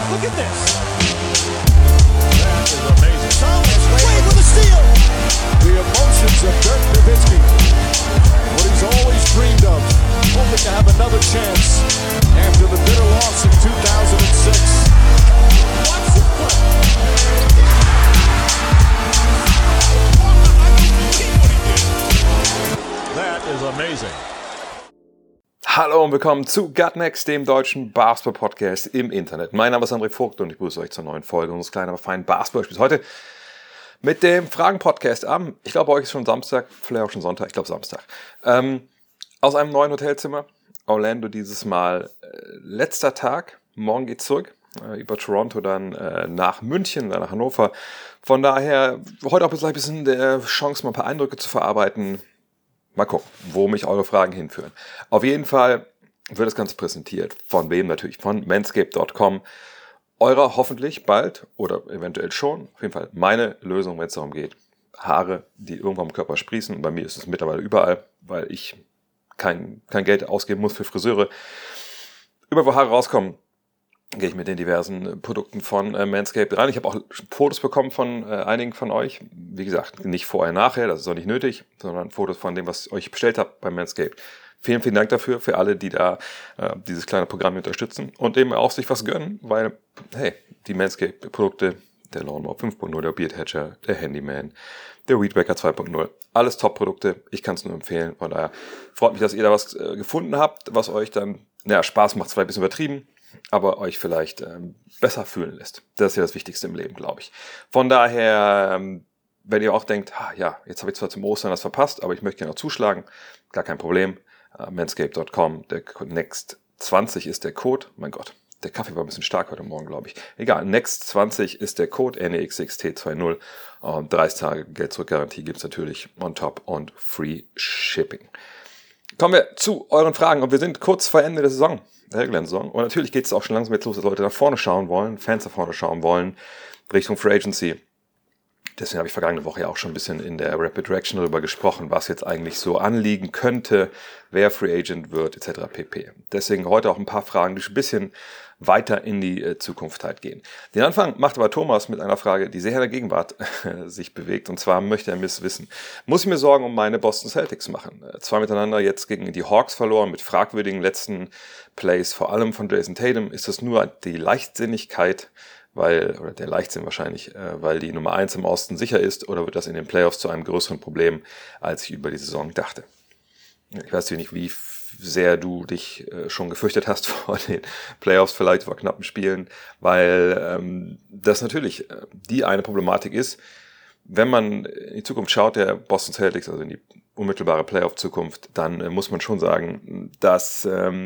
Look at this. That is amazing. Thomas Wade with a steal. The emotions of Dirk Nowitzki. What he's always dreamed of. Hoping to have another chance after the bitter loss in 2006. Watch this play. That is amazing. Hallo und willkommen zu Gut Next, dem deutschen Basketball-Podcast im Internet. Mein Name ist André Vogt und ich begrüße euch zur neuen Folge unseres kleinen, aber feinen Basketball-Spiels. Heute mit dem Fragen-Podcast am, ich glaube, bei euch ist schon Samstag, vielleicht auch schon Sonntag, ich glaube Samstag. Aus einem neuen Hotelzimmer, Orlando dieses Mal, letzter Tag, morgen geht's zurück, über Toronto dann nach München, dann nach Hannover. Von daher heute auch ein bisschen der Chance, mal ein paar Eindrücke zu verarbeiten. Mal gucken, wo mich eure Fragen hinführen. Auf jeden Fall wird das Ganze präsentiert. Von wem natürlich? Von manscaped.com. Eurer hoffentlich bald oder eventuell schon. Auf jeden Fall meine Lösung, wenn es darum geht. Haare, die irgendwann am Körper sprießen. Und bei mir ist es mittlerweile überall, weil ich kein Geld ausgeben muss für Friseure. Überall, wo Haare rauskommen, gehe ich mit den diversen Produkten von Manscaped rein. Ich habe auch Fotos bekommen von einigen von euch. Wie gesagt, nicht vorher, nachher, das ist auch nicht nötig, sondern Fotos von dem, was ich euch bestellt habe bei Manscaped. Vielen, vielen Dank dafür, für alle, die da dieses kleine Programm unterstützen und eben auch sich was gönnen, weil, hey, die Manscaped-Produkte, der Lawnmower 5.0, der Beard Hatcher, der Handyman, der Weedwacker 2.0, alles Top-Produkte. Ich kann es nur empfehlen. Von daher freut mich, dass ihr da was gefunden habt, was euch dann, Spaß macht, zwar ein bisschen übertrieben, aber euch vielleicht besser fühlen lässt. Das ist ja das Wichtigste im Leben, glaube ich. Von daher, wenn ihr auch denkt, jetzt habe ich zwar zum Ostern das verpasst, aber ich möchte gerne noch zuschlagen, gar kein Problem. Manscaped.com, der Next20 ist der Code. Mein Gott, der Kaffee war ein bisschen stark heute Morgen, glaube ich. Egal, Next20 ist der Code, NEXXT20. Und 30 Tage Geld-Zurück-Garantie gibt es natürlich on top und Free Shipping. Kommen wir zu euren Fragen und wir sind kurz vor Ende der Saison. Der Saison. Und natürlich geht es auch schon langsam jetzt los, dass Leute nach vorne schauen wollen, Fans nach vorne schauen wollen, Richtung Free Agency. Deswegen habe ich vergangene Woche ja auch schon ein bisschen in der Rapid Reaction darüber gesprochen, was jetzt eigentlich so anliegen könnte, wer Free Agent wird, etc. pp. Deswegen heute auch ein paar Fragen, die schon ein bisschen weiter in die Zukunft halt gehen. Den Anfang macht aber Thomas mit einer Frage, die sehr in der Gegenwart sich bewegt. Und zwar möchte er wissen, muss ich mir Sorgen um meine Boston Celtics machen? Zwei miteinander jetzt gegen die Hawks verloren mit fragwürdigen letzten Plays, vor allem von Jason Tatum. Ist das nur die Leichtsinnigkeit, oder der Leichtsinn wahrscheinlich, weil die Nummer 1 im Osten sicher ist, oder wird das in den Playoffs zu einem größeren Problem, als ich über die Saison dachte? Ich weiß nicht, wie sehr du dich schon gefürchtet hast vor den Playoffs, vielleicht vor knappen Spielen, weil das natürlich die eine Problematik ist, wenn man in die Zukunft schaut, der Boston Celtics, also in die unmittelbare Playoff-Zukunft, dann muss man schon sagen, dass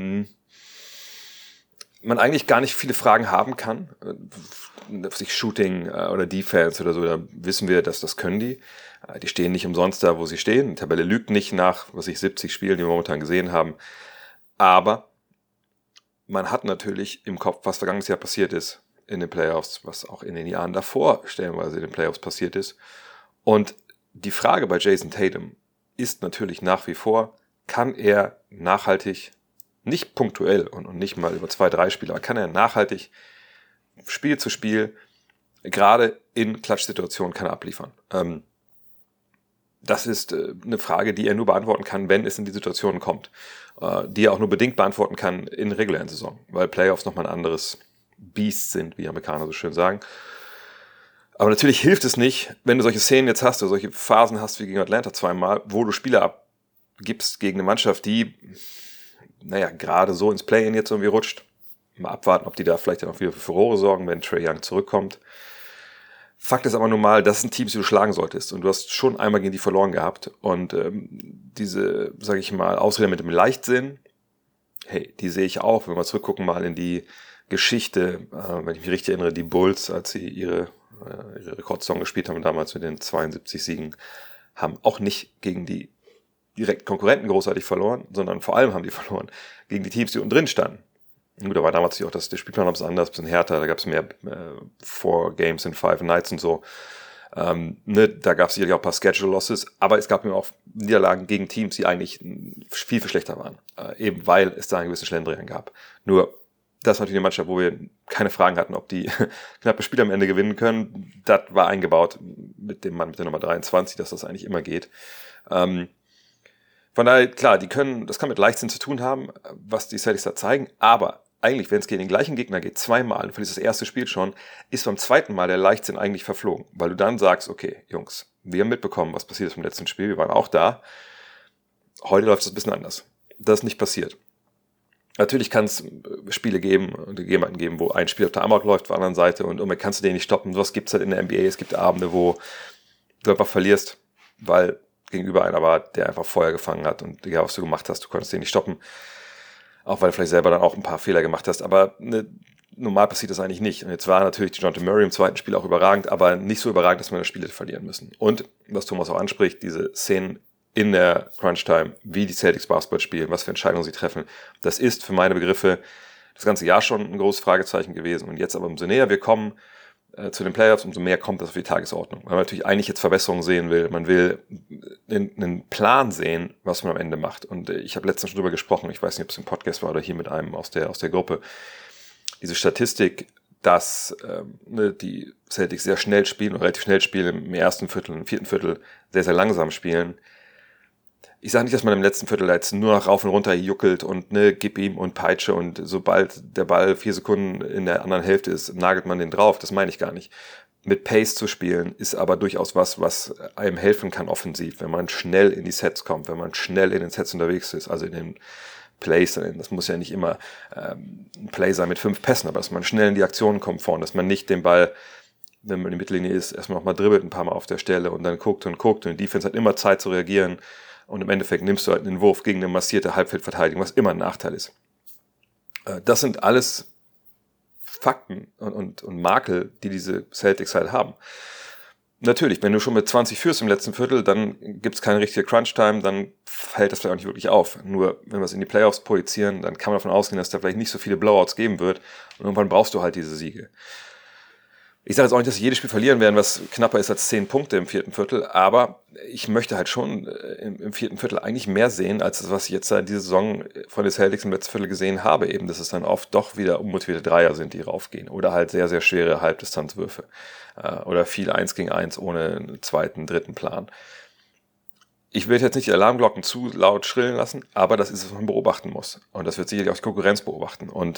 man eigentlich gar nicht viele Fragen haben kann, sich Shooting oder Defense oder so, da wissen wir, dass das können die. Die stehen nicht umsonst da, wo sie stehen. Die Tabelle lügt nicht nach, 70 Spielen, die wir momentan gesehen haben. Aber man hat natürlich im Kopf, was vergangenes Jahr passiert ist in den Playoffs, was auch in den Jahren davor stellenweise in den Playoffs passiert ist. Und die Frage bei Jason Tatum ist natürlich nach wie vor, kann er nachhaltig, nicht punktuell und nicht mal über 2-3 Spiele, aber kann er nachhaltig Spiel zu Spiel, gerade in Klatschsituationen, kann er abliefern. Das ist eine Frage, die er nur beantworten kann, wenn es in die Situation kommt. Die er auch nur bedingt beantworten kann in regulären Saison, weil Playoffs nochmal ein anderes Biest sind, wie Amerikaner so schön sagen. Aber natürlich hilft es nicht, wenn du solche Szenen jetzt hast, oder solche Phasen hast wie gegen Atlanta zweimal, wo du Spieler abgibst gegen eine Mannschaft, die gerade so ins Play-In jetzt irgendwie rutscht. Mal abwarten, ob die da vielleicht dann auch wieder für Furore sorgen, wenn Trae Young zurückkommt. Fakt ist aber nun mal, das sind Teams, die du schlagen solltest. Und du hast schon einmal gegen die verloren gehabt. Und diese, sage ich mal, Ausrede mit dem Leichtsinn, hey, die sehe ich auch. Wenn wir zurückgucken mal in die Geschichte, wenn ich mich richtig erinnere, die Bulls, als sie ihre Rekordsaison gespielt haben, damals mit den 72 Siegen, haben auch nicht gegen die direkt Konkurrenten großartig verloren, sondern vor allem haben die verloren gegen die Teams, die unten drin standen. Gut, da war damals auch der Spielplan ein bisschen anders, ein bisschen härter, da gab es mehr 4 Games in 5 Nights und so. Da gab es sicherlich auch ein paar Schedule-Losses, aber es gab eben auch Niederlagen gegen Teams, die eigentlich viel, viel schlechter waren. Eben weil es da einen gewissen Schlendrian gab. Nur, Das ist natürlich eine Mannschaft, wo wir keine Fragen hatten, ob die knappe Spiele am Ende gewinnen können. Das war eingebaut mit dem Mann mit der Nummer 23, dass das eigentlich immer geht. Von daher, klar, das kann mit Leichtsinn zu tun haben, was die Celtics da zeigen, aber eigentlich, wenn es gegen den gleichen Gegner geht, zweimal, du verlierst das erste Spiel schon, ist beim zweiten Mal der Leichtsinn eigentlich verflogen, weil du dann sagst, okay, Jungs, wir haben mitbekommen, was passiert ist beim letzten Spiel, wir waren auch da, heute läuft es ein bisschen anders. Das ist nicht passiert. Natürlich kann es Spiele geben und jemanden geben, wo ein Spiel auf der Amok läuft, auf der anderen Seite und irgendwann kannst du den nicht stoppen. Sowas gibt es halt in der NBA. Es gibt Abende, wo du einfach verlierst, weil gegenüber einer war, der einfach Feuer gefangen hat und egal, was du gemacht hast, du konntest den nicht stoppen. Auch weil du vielleicht selber dann auch ein paar Fehler gemacht hast. Aber normal passiert das eigentlich nicht. Und jetzt war natürlich DeJounte Murray im zweiten Spiel auch überragend, aber nicht so überragend, dass wir das Spiel hätte verlieren müssen. Und, was Thomas auch anspricht, diese Szenen in der Crunch-Time, wie die Celtics Basketball spielen, was für Entscheidungen sie treffen, das ist für meine Begriffe das ganze Jahr schon ein großes Fragezeichen gewesen. Und jetzt aber umso näher wir kommen zu den Playoffs, umso mehr kommt das auf die Tagesordnung. Weil man natürlich eigentlich jetzt Verbesserungen sehen will. Man will einen Plan sehen, was man am Ende macht. Und ich habe letztens schon drüber gesprochen, ich weiß nicht, ob es im Podcast war oder hier mit einem aus der Gruppe, diese Statistik, dass die Celtics sehr schnell spielen oder relativ schnell spielen, im ersten Viertel, im vierten Viertel sehr, sehr langsam spielen. Ich sage nicht, dass man im letzten Viertel jetzt nur noch rauf und runter juckelt und gib ihm und peitsche und sobald der Ball 4 Sekunden in der anderen Hälfte ist, nagelt man den drauf. Das meine ich gar nicht. Mit Pace zu spielen ist aber durchaus was einem helfen kann offensiv, wenn man schnell in die Sets kommt, wenn man schnell in den Sets unterwegs ist, also in den Plays. Das muss ja nicht immer ein Play sein mit 5 Pässen, aber dass man schnell in die Aktionen kommt vorne, dass man nicht den Ball, wenn man in der Mittellinie ist, erstmal nochmal dribbelt ein paar Mal auf der Stelle und dann guckt und die Defense hat immer Zeit zu reagieren. Und im Endeffekt nimmst du halt einen Wurf gegen eine massierte Halbfeldverteidigung, was immer ein Nachteil ist. Das sind alles Fakten und Makel, die diese Celtics halt haben. Natürlich, wenn du schon mit 20 führst im letzten Viertel, dann gibt es keine richtige Crunch-Time, dann fällt das vielleicht auch nicht wirklich auf. Nur, wenn wir es in die Playoffs projizieren, dann kann man davon ausgehen, dass da vielleicht nicht so viele Blowouts geben wird. Und irgendwann brauchst du halt diese Siege. Ich sage jetzt auch nicht, dass sie jedes Spiel verlieren werden, was knapper ist als 10 Punkte im vierten Viertel, aber ich möchte halt schon im vierten Viertel eigentlich mehr sehen, als das, was ich jetzt diese Saison von den Celtics im letzten Viertel gesehen habe, eben, dass es dann oft doch wieder unmotivierte Dreier sind, die raufgehen oder halt sehr, sehr schwere Halbdistanzwürfe oder viel 1 gegen 1 ohne einen zweiten, dritten Plan. Ich will jetzt nicht die Alarmglocken zu laut schrillen lassen, aber das ist es, was man beobachten muss und das wird sicherlich auch die Konkurrenz beobachten und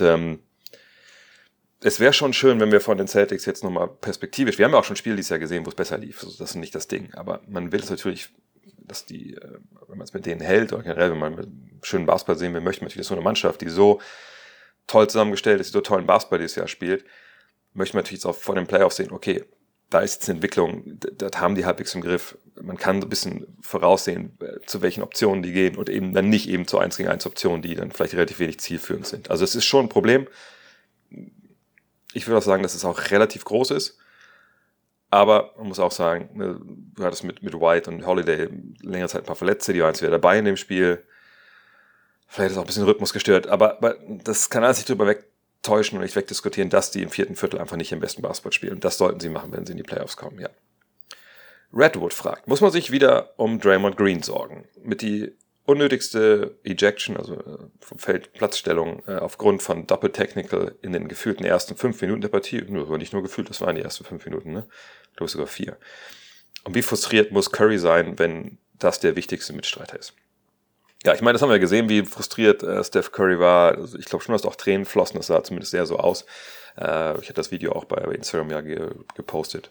es wäre schon schön, wenn wir von den Celtics jetzt nochmal perspektivisch, wir haben ja auch schon Spiele dieses Jahr gesehen, wo es besser lief, also das ist nicht das Ding, aber man will es natürlich, dass die, wenn man es mit denen hält oder generell, wenn man schönen Basketball sehen will, möchte man natürlich so eine Mannschaft, die so toll zusammengestellt ist, die so tollen Basketball dieses Jahr spielt, möchte man natürlich jetzt auch vor den Playoffs sehen, okay, da ist jetzt eine Entwicklung, das haben die halbwegs im Griff, man kann so ein bisschen voraussehen, zu welchen Optionen die gehen und eben dann nicht eben zu 1 gegen 1 Optionen, die dann vielleicht relativ wenig zielführend sind. Also es ist schon ein Problem. Ich würde auch sagen, dass es auch relativ groß ist, aber man muss auch sagen, du hattest mit White und Holiday längere Zeit ein paar Verletzte, die waren jetzt wieder dabei in dem Spiel. Vielleicht ist auch ein bisschen Rhythmus gestört, aber das kann alles nicht drüber wegtäuschen und nicht wegdiskutieren, dass die im vierten Viertel einfach nicht im besten Basketball spielen. Und das sollten sie machen, wenn sie in die Playoffs kommen, ja. Redwood fragt, muss man sich wieder um Draymond Green sorgen? Mit die unnötigste Ejection, also vom Feld Platzstellung, aufgrund von Double Technical in den gefühlten ersten 5 Minuten der Partie. Nur, nicht nur gefühlt, das waren die ersten 5 Minuten, ne? Ich glaube sogar 4. Und wie frustriert muss Curry sein, wenn das der wichtigste Mitstreiter ist? Ja, ich meine, das haben wir gesehen, wie frustriert Steph Curry war. Also ich glaube schon, dass auch Tränen flossen, das sah zumindest sehr so aus. Ich hatte das Video auch bei Instagram ja gepostet.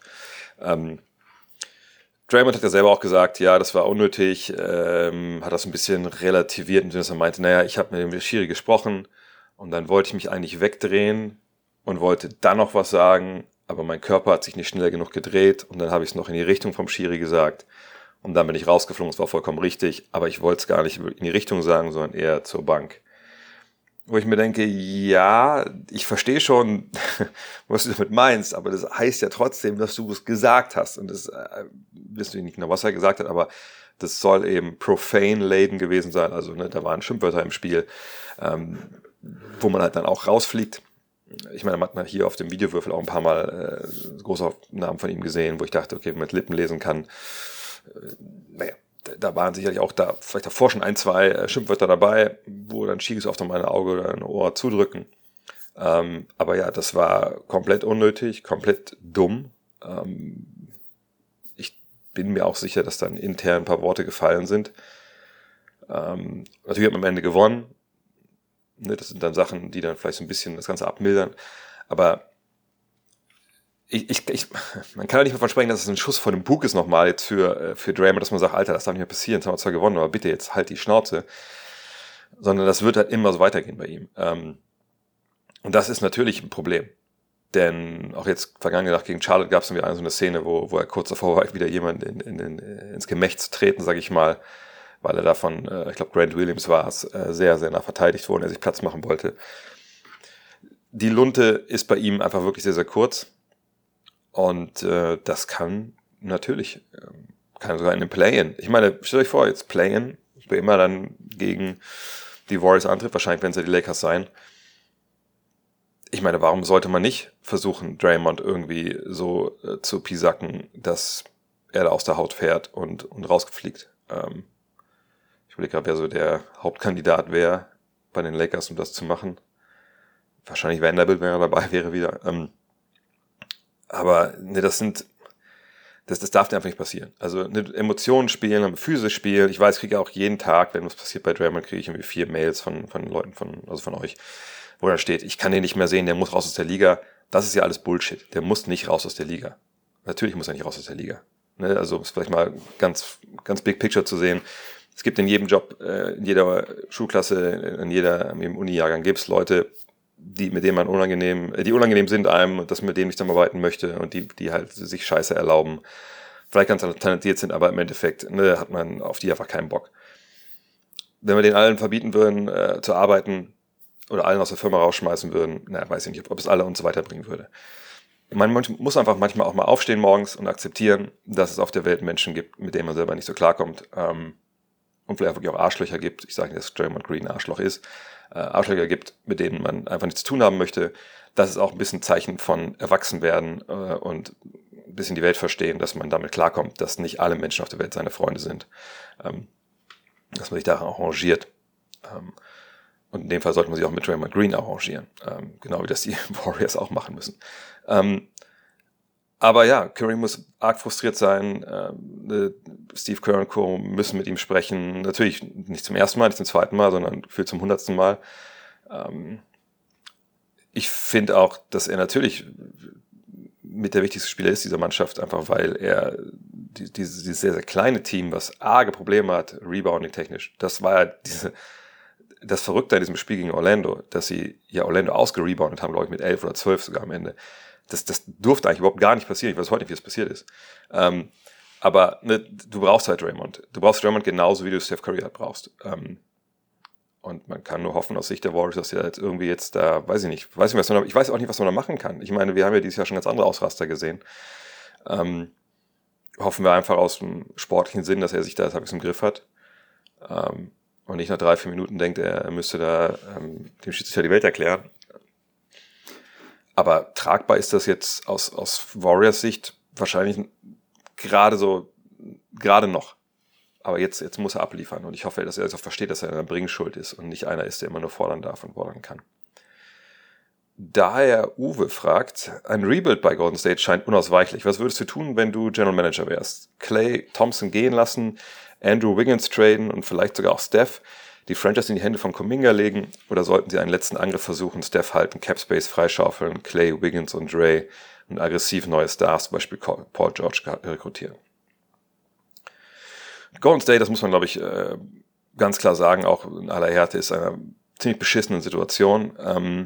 Draymond hat ja selber auch gesagt, ja, das war unnötig, hat das ein bisschen relativiert, indem er meinte, naja, ich habe mit dem Schiri gesprochen und dann wollte ich mich eigentlich wegdrehen und wollte dann noch was sagen, aber mein Körper hat sich nicht schnell genug gedreht und dann habe ich es noch in die Richtung vom Schiri gesagt und dann bin ich rausgeflogen, es war vollkommen richtig, aber ich wollte es gar nicht in die Richtung sagen, sondern eher zur Bank. Wo ich mir denke, ja, ich verstehe schon, was du damit meinst, aber das heißt ja trotzdem, dass du es gesagt hast. Und das wissen wir nicht genau, was er gesagt hat, aber das soll eben profane-laden gewesen sein. Also da waren Schimpfwörter im Spiel, wo man halt dann auch rausfliegt. Ich meine, man hat hier auf dem Videowürfel auch ein paar Mal große Namen von ihm gesehen, wo ich dachte, okay, wenn man mit Lippen lesen kann, naja. Da waren sicherlich auch vielleicht davor schon 1, 2 Schimpfwörter dabei, wo dann Schiris auf mein Auge oder ein Ohr zudrücken. Aber ja, das war komplett unnötig, komplett dumm. Ich bin mir auch sicher, dass dann intern ein paar Worte gefallen sind. Natürlich hat man am Ende gewonnen. Ne, das sind dann Sachen, die dann vielleicht so ein bisschen das Ganze abmildern. Aber man kann ja nicht mehr versprechen, dass es ein Schuss vor dem Bug ist nochmal jetzt für Draymond, dass man sagt, Alter, das darf nicht mehr passieren, jetzt haben wir zwar gewonnen, aber bitte jetzt halt die Schnauze. Sondern das wird halt immer so weitergehen bei ihm. Und das ist natürlich ein Problem. Denn auch jetzt vergangene Nacht gegen Charlotte gab es dann wieder so eine Szene, wo er kurz davor war, wieder jemand ins Gemächt zu treten, sag ich mal, weil er davon, ich glaube Grant Williams war es, sehr, sehr nah verteidigt wurde und er sich Platz machen wollte. Die Lunte ist bei ihm einfach wirklich sehr, sehr kurz. Und das kann natürlich, kann sogar in einem Play-In. Ich meine, stellt euch vor, jetzt Play-In, wer immer dann gegen die Warriors antritt, wahrscheinlich werden es ja die Lakers sein. Ich meine, warum sollte man nicht versuchen, Draymond irgendwie so zu pisacken, dass er da aus der Haut fährt und rausgefliegt? Ich überlege gerade, wer so der Hauptkandidat wäre bei den Lakers, um das zu machen. Wahrscheinlich Vanderbilt, wenn er dabei wäre wieder. Aber ne, das darf einfach nicht passieren. Also ne, Emotionen spielen, physisch spielen. Ich weiß, ich kriege auch jeden Tag, wenn was passiert bei Draymond, kriege ich irgendwie 4 Mails von Leuten, also von euch, wo dann steht, ich kann den nicht mehr sehen, der muss raus aus der Liga. Das ist ja alles Bullshit. Der muss nicht raus aus der Liga. Natürlich muss er nicht raus aus der Liga. Ne, also ist vielleicht mal ganz, ganz big picture zu sehen. Es gibt in jedem Job, in jeder Schulklasse, in jedem Uni-Jahrgang gibt es Leute, die unangenehm sind einem und dass man mit denen nicht zusammenarbeiten möchte und die halt sich Scheiße erlauben. Vielleicht ganz talentiert sind, aber im Endeffekt hat man auf die einfach keinen Bock. Wenn wir den allen verbieten würden, zu arbeiten oder allen aus der Firma rausschmeißen würden, weiß ich nicht, ob es alle uns weiterbringen würde. Man muss einfach manchmal auch mal aufstehen morgens und akzeptieren, dass es auf der Welt Menschen gibt, mit denen man selber nicht so klarkommt. Und vielleicht wirklich auch Arschlöcher gibt. Ich sage nicht, dass Draymond Green ein Arschloch ist. Arschlöcher gibt, mit denen man einfach nichts zu tun haben möchte. Das ist auch ein bisschen Zeichen von Erwachsenwerden und ein bisschen die Welt verstehen, dass man damit klarkommt, dass nicht alle Menschen auf der Welt seine Freunde sind. Dass man sich daran arrangiert. Und in dem Fall sollte man sich auch mit Draymond Green arrangieren. Genau wie das die Warriors auch machen müssen. Aber ja, Curry muss arg frustriert sein. Steve Kerr und Co. müssen mit ihm sprechen. Natürlich nicht zum ersten Mal, nicht zum zweiten Mal, sondern für zum 100. Mal. Ich finde auch, dass er natürlich mit der wichtigste Spieler ist dieser Mannschaft, einfach weil er dieses sehr, sehr kleine Team, was arge Probleme hat, Rebounding-technisch, das war ja das Verrückte an diesem Spiel gegen Orlando, dass sie ja Orlando ausgereboundet haben, glaube ich, mit 11 oder 12 sogar am Ende. Das durfte eigentlich überhaupt gar nicht passieren. Ich weiß heute nicht, wie es passiert ist. Aber ne, du brauchst halt Draymond. Du brauchst Draymond genauso, wie du Steph Curry halt brauchst. Und man kann nur hoffen aus Sicht der Warriors, dass er jetzt irgendwie da, weiß ich nicht, ich weiß auch nicht, was man da machen kann. Ich meine, wir haben ja dieses Jahr schon ganz andere Ausraster gesehen. Hoffen wir einfach aus dem sportlichen Sinn, dass er sich da jetzt im Griff hat. Und nicht nach 3-4 Minuten denkt, er müsste da dem Schiedsrichter die Welt erklären. Aber tragbar ist das jetzt aus Warriors Sicht wahrscheinlich gerade noch. Aber jetzt muss er abliefern und ich hoffe, dass er das auch versteht, dass er in der Bringschuld ist und nicht einer ist, der immer nur fordern darf und fordern kann. Daher Uwe fragt, ein Rebuild bei Golden State scheint unausweichlich. Was würdest du tun, wenn du General Manager wärst? Klay Thompson gehen lassen, Andrew Wiggins traden und vielleicht sogar auch Steph, die Franchise in die Hände von Kuminga legen, oder sollten sie einen letzten Angriff versuchen, Steph halten, Capspace freischaufeln, Klay, Wiggins und Dre und aggressiv neue Stars, zum Beispiel Paul George, rekrutieren? Golden State, das muss man, glaube ich, ganz klar sagen, auch in aller Härte, ist eine ziemlich beschissene Situation,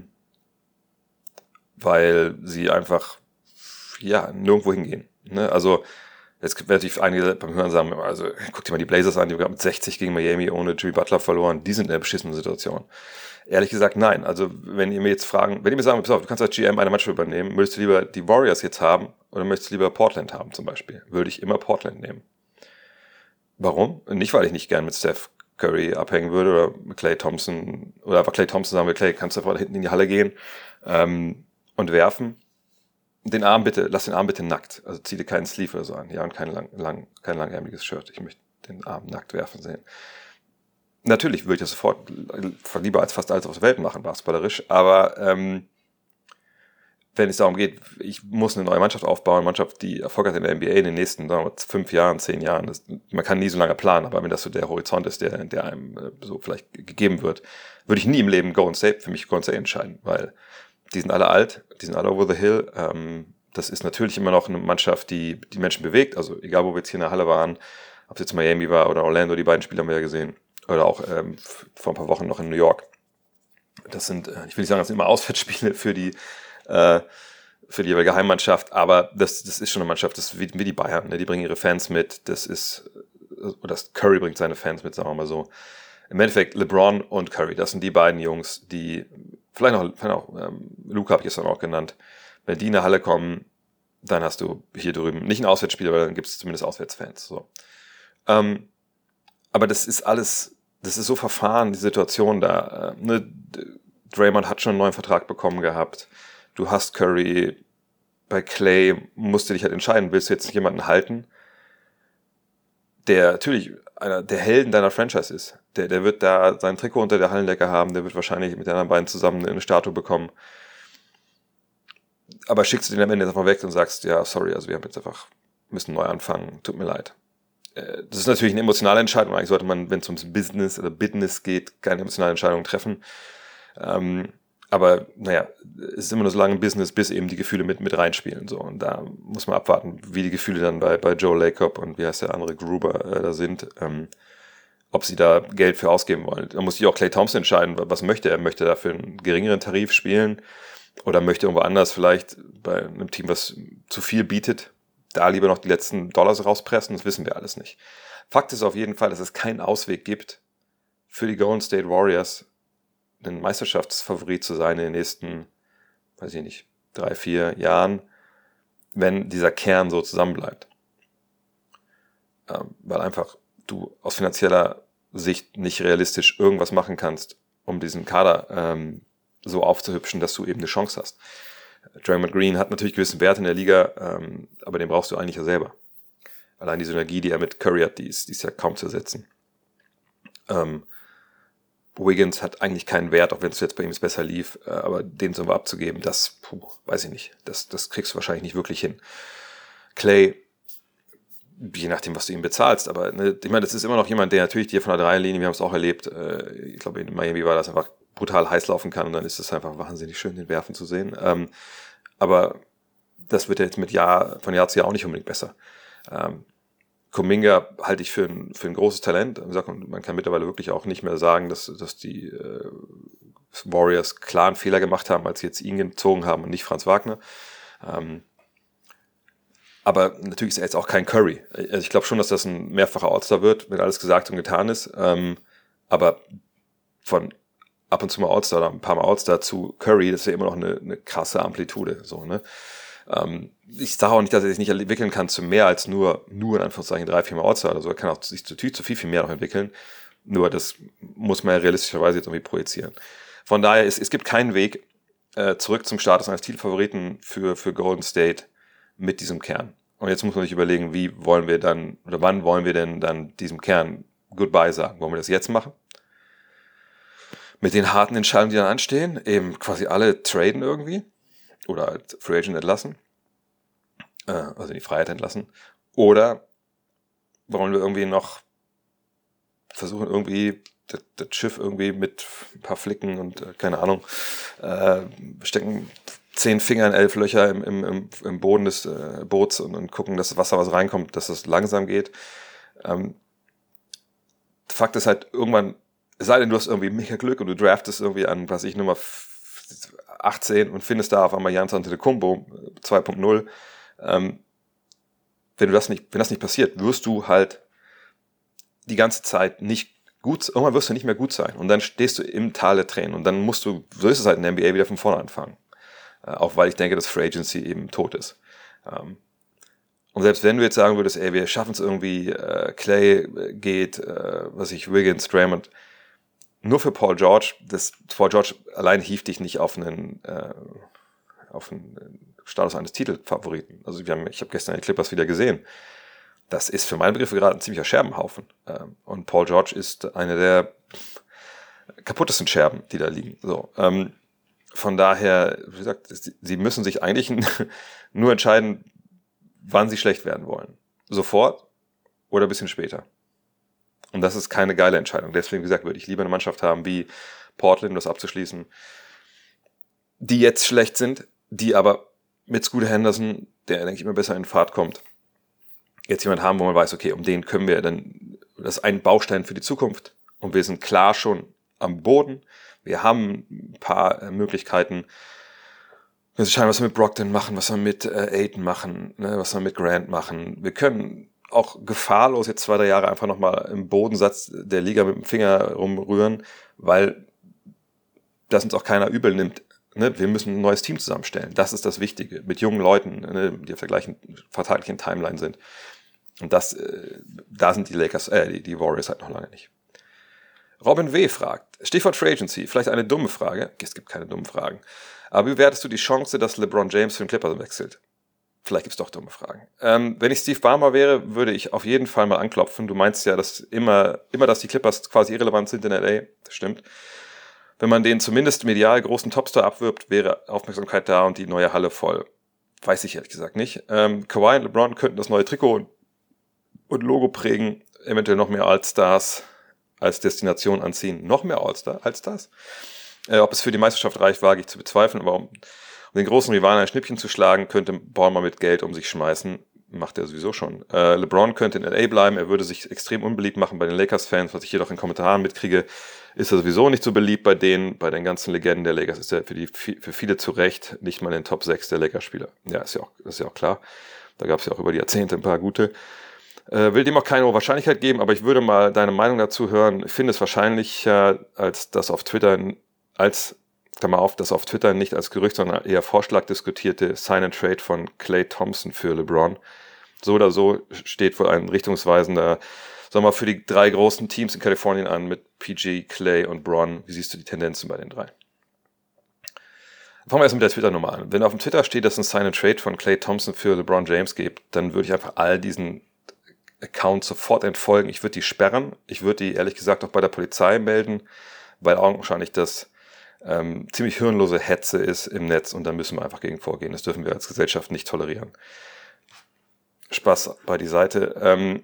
weil sie einfach nirgendwo hingehen. Ne? Also jetzt werden natürlich einige beim Hören sagen, also guck dir mal die Blazers an, die haben mit 60 gegen Miami ohne Jimmy Butler verloren, die sind in einer beschissenen Situation. Ehrlich gesagt, nein. Also wenn ihr mir sagen, pass auf, du kannst als GM eine Mannschaft übernehmen, würdest du lieber die Warriors jetzt haben oder möchtest du lieber Portland haben zum Beispiel? Würde ich immer Portland nehmen. Warum? Nicht, weil ich nicht gern mit Steph Curry abhängen würde oder mit Klay Thompson oder einfach Klay Thompson sagen wir, Klay, kannst du einfach hinten in die Halle gehen und werfen. Lass den Arm bitte nackt. Also zieh dir keinen Sleeve oder so an. Ja, und kein langärmeliges Shirt. Ich möchte den Arm nackt werfen sehen. Natürlich würde ich das sofort lieber als fast alles auf der Welt machen, basketballerisch. Aber wenn es darum geht, ich muss eine neue Mannschaft aufbauen, eine Mannschaft, die Erfolg hat in der NBA in den nächsten 5 Jahren, 10 Jahren. Man kann nie so lange planen, aber wenn das so der Horizont ist, der einem so vielleicht gegeben wird, würde ich nie im Leben Golden State entscheiden, weil die sind alle alt, die sind alle over the hill. Das ist natürlich immer noch eine Mannschaft, die die Menschen bewegt, also egal, wo wir jetzt hier in der Halle waren, ob es jetzt Miami war oder Orlando, die beiden Spiele haben wir ja gesehen, oder auch vor ein paar Wochen noch in New York. Das sind, ich will nicht sagen, das sind immer Auswärtsspiele für die jeweilige Heimmannschaft, aber das ist schon eine Mannschaft, das ist wie die Bayern, ne? Die bringen ihre Fans mit, oder Curry bringt seine Fans mit, sagen wir mal so. Im Endeffekt LeBron und Curry, das sind die beiden Jungs, die, vielleicht auch Luka habe ich gestern auch genannt, wenn die in der Halle kommen, dann hast du hier drüben nicht ein Auswärtsspiel, aber dann gibt es zumindest Auswärtsfans. So. Aber das ist so verfahren, die Situation da. Ne? Draymond hat schon einen neuen Vertrag bekommen gehabt. Du hast Curry, bei Clay musst du dich halt entscheiden, willst du jetzt jemanden halten, der natürlich einer der Helden deiner Franchise ist. Der wird da sein Trikot unter der Hallendecke haben, der wird wahrscheinlich mit den anderen beiden zusammen eine Statue bekommen. Aber schickst du den am Ende jetzt einfach weg und sagst, ja, sorry, also wir müssen neu anfangen, tut mir leid. Das ist natürlich eine emotionale Entscheidung. Eigentlich sollte man, wenn es ums Business oder Business geht, keine emotionale Entscheidung treffen. Aber naja, es ist immer nur so lange ein Business, bis eben die Gefühle mit reinspielen. So. Und da muss man abwarten, wie die Gefühle dann bei Joe Lacob und wie heißt der andere Gruber da sind, ob sie da Geld für ausgeben wollen. Da muss sich auch Klay Thompson entscheiden, was möchte er. Möchte er dafür einen geringeren Tarif spielen oder möchte irgendwo anders vielleicht bei einem Team, was zu viel bietet, da lieber noch die letzten Dollars rauspressen? Das wissen wir alles nicht. Fakt ist auf jeden Fall, dass es keinen Ausweg gibt für die Golden State Warriors, ein Meisterschaftsfavorit zu sein in den nächsten, weiß ich nicht, 3-4 Jahren, wenn dieser Kern so zusammenbleibt. Weil einfach du aus finanzieller Sicht nicht realistisch irgendwas machen kannst, um diesen Kader so aufzuhübschen, dass du eben eine Chance hast. Draymond Green hat natürlich gewissen Wert in der Liga, aber den brauchst du eigentlich ja selber. Allein die Synergie, die er mit Curry hat, die ist ja kaum zu ersetzen. Wiggins hat eigentlich keinen Wert, auch wenn es jetzt bei ihm besser lief, aber den so abzugeben, das, weiß ich nicht, das kriegst du wahrscheinlich nicht wirklich hin. Clay, je nachdem, was du ihm bezahlst, aber ne, ich meine, das ist immer noch jemand, der natürlich dir von der Dreierlinie, wir haben es auch erlebt, ich glaube in Miami war das einfach brutal heiß laufen kann und dann ist es einfach wahnsinnig schön, den werfen zu sehen. Aber das wird ja jetzt von Jahr zu Jahr auch nicht unbedingt besser. Kuminga halte ich für ein großes Talent. Man kann mittlerweile wirklich auch nicht mehr sagen, dass die Warriors klar einen Fehler gemacht haben, als sie jetzt ihn gezogen haben und nicht Franz Wagner. Aber natürlich ist er jetzt auch kein Curry. Also ich glaube schon, dass das ein mehrfacher All-Star wird, wenn alles gesagt und getan ist. Aber von ab und zu mal All-Star oder ein paar Mal All-Star zu Curry, das ist ja immer noch eine krasse Amplitude. So, ne? Ich sage auch nicht, dass er sich nicht entwickeln kann zu mehr als nur in Anführungszeichen 3-4 Mal All-Star oder so. Er kann auch sich zu viel mehr noch entwickeln. Nur das muss man ja realistischerweise jetzt irgendwie projizieren. Von daher, es gibt keinen Weg zurück zum Status eines Titelfavoriten für Golden State mit diesem Kern. Und jetzt muss man sich überlegen, wann wollen wir denn dann diesem Kern Goodbye sagen? Wollen wir das jetzt machen? Mit den harten Entscheidungen, die dann anstehen, eben quasi alle traden irgendwie oder als Free Agent entlassen, also die Freiheit entlassen, oder wollen wir irgendwie noch versuchen, irgendwie das Schiff irgendwie mit ein paar Flicken und keine Ahnung, stecken 10 Finger in 11 Löcher im Boden des Boots und gucken, dass das Wasser, was reinkommt, dass das langsam geht. Fakt ist halt, irgendwann, es sei denn, du hast irgendwie mega Glück und du draftest irgendwie an, Nummer 18 und findest da auf einmal Giannis Antetokounmpo 2.0. Wenn das nicht passiert, wirst du halt die ganze Zeit nicht gut, irgendwann wirst du nicht mehr gut sein und dann stehst du im Tal der Tränen und dann so ist es halt in der NBA wieder von vorne anfangen. Auch weil ich denke, dass Free Agency eben tot ist. Und selbst wenn du jetzt sagen würdest, wir schaffen es irgendwie, Clay geht, Wiggins, Draymond, nur für Paul George, Paul George allein hieft dich nicht auf einen Status eines Titelfavoriten. Also ich habe gestern die Clippers wieder gesehen. Das ist für meine Begriffe gerade ein ziemlicher Scherbenhaufen. Und Paul George ist eine der kaputtesten Scherben, die da liegen. So, von daher, wie gesagt, sie müssen sich eigentlich nur entscheiden, wann sie schlecht werden wollen. Sofort oder ein bisschen später. Und das ist keine geile Entscheidung. Deswegen, wie gesagt, würde ich lieber eine Mannschaft haben wie Portland, um das abzuschließen, die jetzt schlecht sind, die aber mit Scooter Henderson, der, denke ich, immer besser in Fahrt kommt, jetzt jemand haben, wo man weiß, okay, um den können wir dann, das ist ein Baustein für die Zukunft und wir sind klar schon am Boden. Wir haben ein paar Möglichkeiten. Wir entscheiden, was wir mit Brogdon machen, was wir mit Ayton machen, ne, was wir mit Grant machen. Wir können auch gefahrlos jetzt 2-3 Jahre einfach nochmal im Bodensatz der Liga mit dem Finger rumrühren, weil das uns auch keiner übel nimmt. Ne? Wir müssen ein neues Team zusammenstellen. Das ist das Wichtige. Mit jungen Leuten, ne, die auf der gleichen vertraglichen Timeline sind. Und da sind die die Warriors halt noch lange nicht. Robin W. fragt, Stichwort Free Agency, vielleicht eine dumme Frage. Es gibt keine dummen Fragen. Aber wie bewertest du die Chance, dass LeBron James für den Clippers wechselt? Vielleicht gibt es doch dumme Fragen. Wenn ich Steve Ballmer wäre, würde ich auf jeden Fall mal anklopfen. Du meinst ja, dass immer, dass die Clippers quasi irrelevant sind in LA. Das stimmt. Wenn man den zumindest medial großen Topstar abwirbt, wäre Aufmerksamkeit da und die neue Halle voll. Weiß ich ehrlich gesagt nicht. Kawhi und LeBron könnten das neue Trikot und Logo prägen. Eventuell noch mehr All-Stars als Destination anziehen. Noch mehr All-Stars? Ob es für die Meisterschaft reicht, wage ich zu bezweifeln. Aber um den großen Rivalen ein Schnippchen zu schlagen, könnte Ballmer mit Geld um sich schmeißen. Macht er sowieso schon. LeBron könnte in LA bleiben. Er würde sich extrem unbeliebt machen bei den Lakers-Fans. Was ich jedoch in Kommentaren mitkriege, ist er sowieso nicht so beliebt bei den ganzen Legenden der Lakers. Ist er für viele zu Recht nicht mal in den Top 6 der Lakers-Spieler. Ja, ist ja auch klar. Da gab es ja auch über die Jahrzehnte ein paar gute. Will dem auch keine hohe Wahrscheinlichkeit geben, aber ich würde mal deine Meinung dazu hören. Ich finde es wahrscheinlicher, als das auf Twitter nicht als Gerücht, sondern eher Vorschlag diskutierte Sign-and-Trade von Klay Thompson für LeBron. So oder so steht wohl ein richtungsweisender Sommer für die 3 großen Teams in Kalifornien an mit PG, Klay und Bron. Wie siehst du die Tendenzen bei den 3? Fangen wir erst mit der Twitter-Nummer an. Wenn auf dem Twitter steht, dass es ein Sign-and-Trade von Klay Thompson für LeBron James gibt, dann würde ich einfach all diesen Accounts sofort entfolgen. Ich würde die sperren. Ich würde die ehrlich gesagt auch bei der Polizei melden, weil augenscheinlich das ziemlich hirnlose Hetze ist im Netz und da müssen wir einfach gegen vorgehen. Das dürfen wir als Gesellschaft nicht tolerieren. Spaß bei die Seite.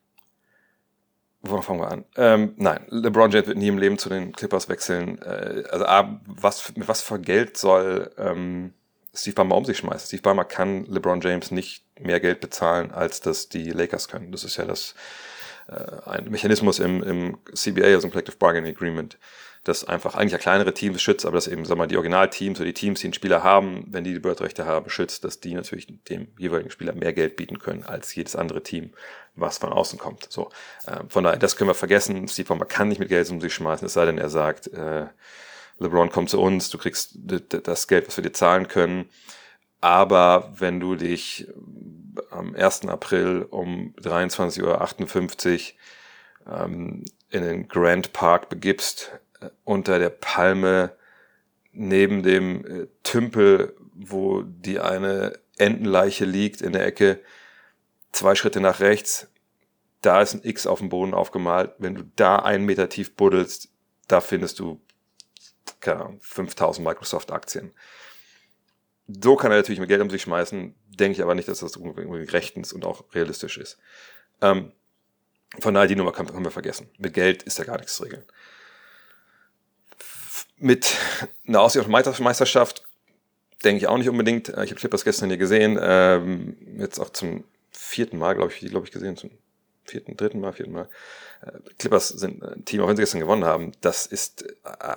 Wo fangen wir an? Nein, LeBron James wird nie im Leben zu den Clippers wechseln. Mit was für Geld soll Steve Ballmer um sich schmeißen? Steve Ballmer kann LeBron James nicht mehr Geld bezahlen, als das die Lakers können. Das ist ja ein Mechanismus im CBA, also im Collective Bargaining Agreement, das einfach eigentlich ja kleinere Teams schützt, aber das eben, die Originalteams oder die Teams, die einen Spieler haben, wenn die Bird-Rechte haben, schützt, dass die natürlich dem jeweiligen Spieler mehr Geld bieten können als jedes andere Team, was von außen kommt. So, von daher, das können wir vergessen. Steve Ballmer kann nicht mit Geld um sich schmeißen, es sei denn, er sagt, LeBron, komm zu uns, du kriegst das Geld, was wir dir zahlen können. Aber wenn du dich am 1. April um 23:58 Uhr in den Grand Park begibst, unter der Palme neben dem Tümpel, wo die eine Entenleiche liegt in der Ecke, 2 Schritte nach rechts, da ist ein X auf dem Boden aufgemalt. Wenn du da 1 Meter tief buddelst, da findest du, keine Ahnung, 5000 Microsoft-Aktien. So kann er natürlich mit Geld um sich schmeißen, denke ich aber nicht, dass das irgendwie rechtens und auch realistisch ist. Von daher, die Nummer können wir vergessen. Mit Geld ist da gar nichts zu regeln. Mit einer Aussicht auf Meisterschaft denke ich auch nicht unbedingt. Ich habe Clippers gestern hier gesehen, jetzt auch zum 4. Mal, glaube ich, gesehen, zum 4. Mal. Clippers sind ein Team, auch wenn sie gestern gewonnen haben, das ist,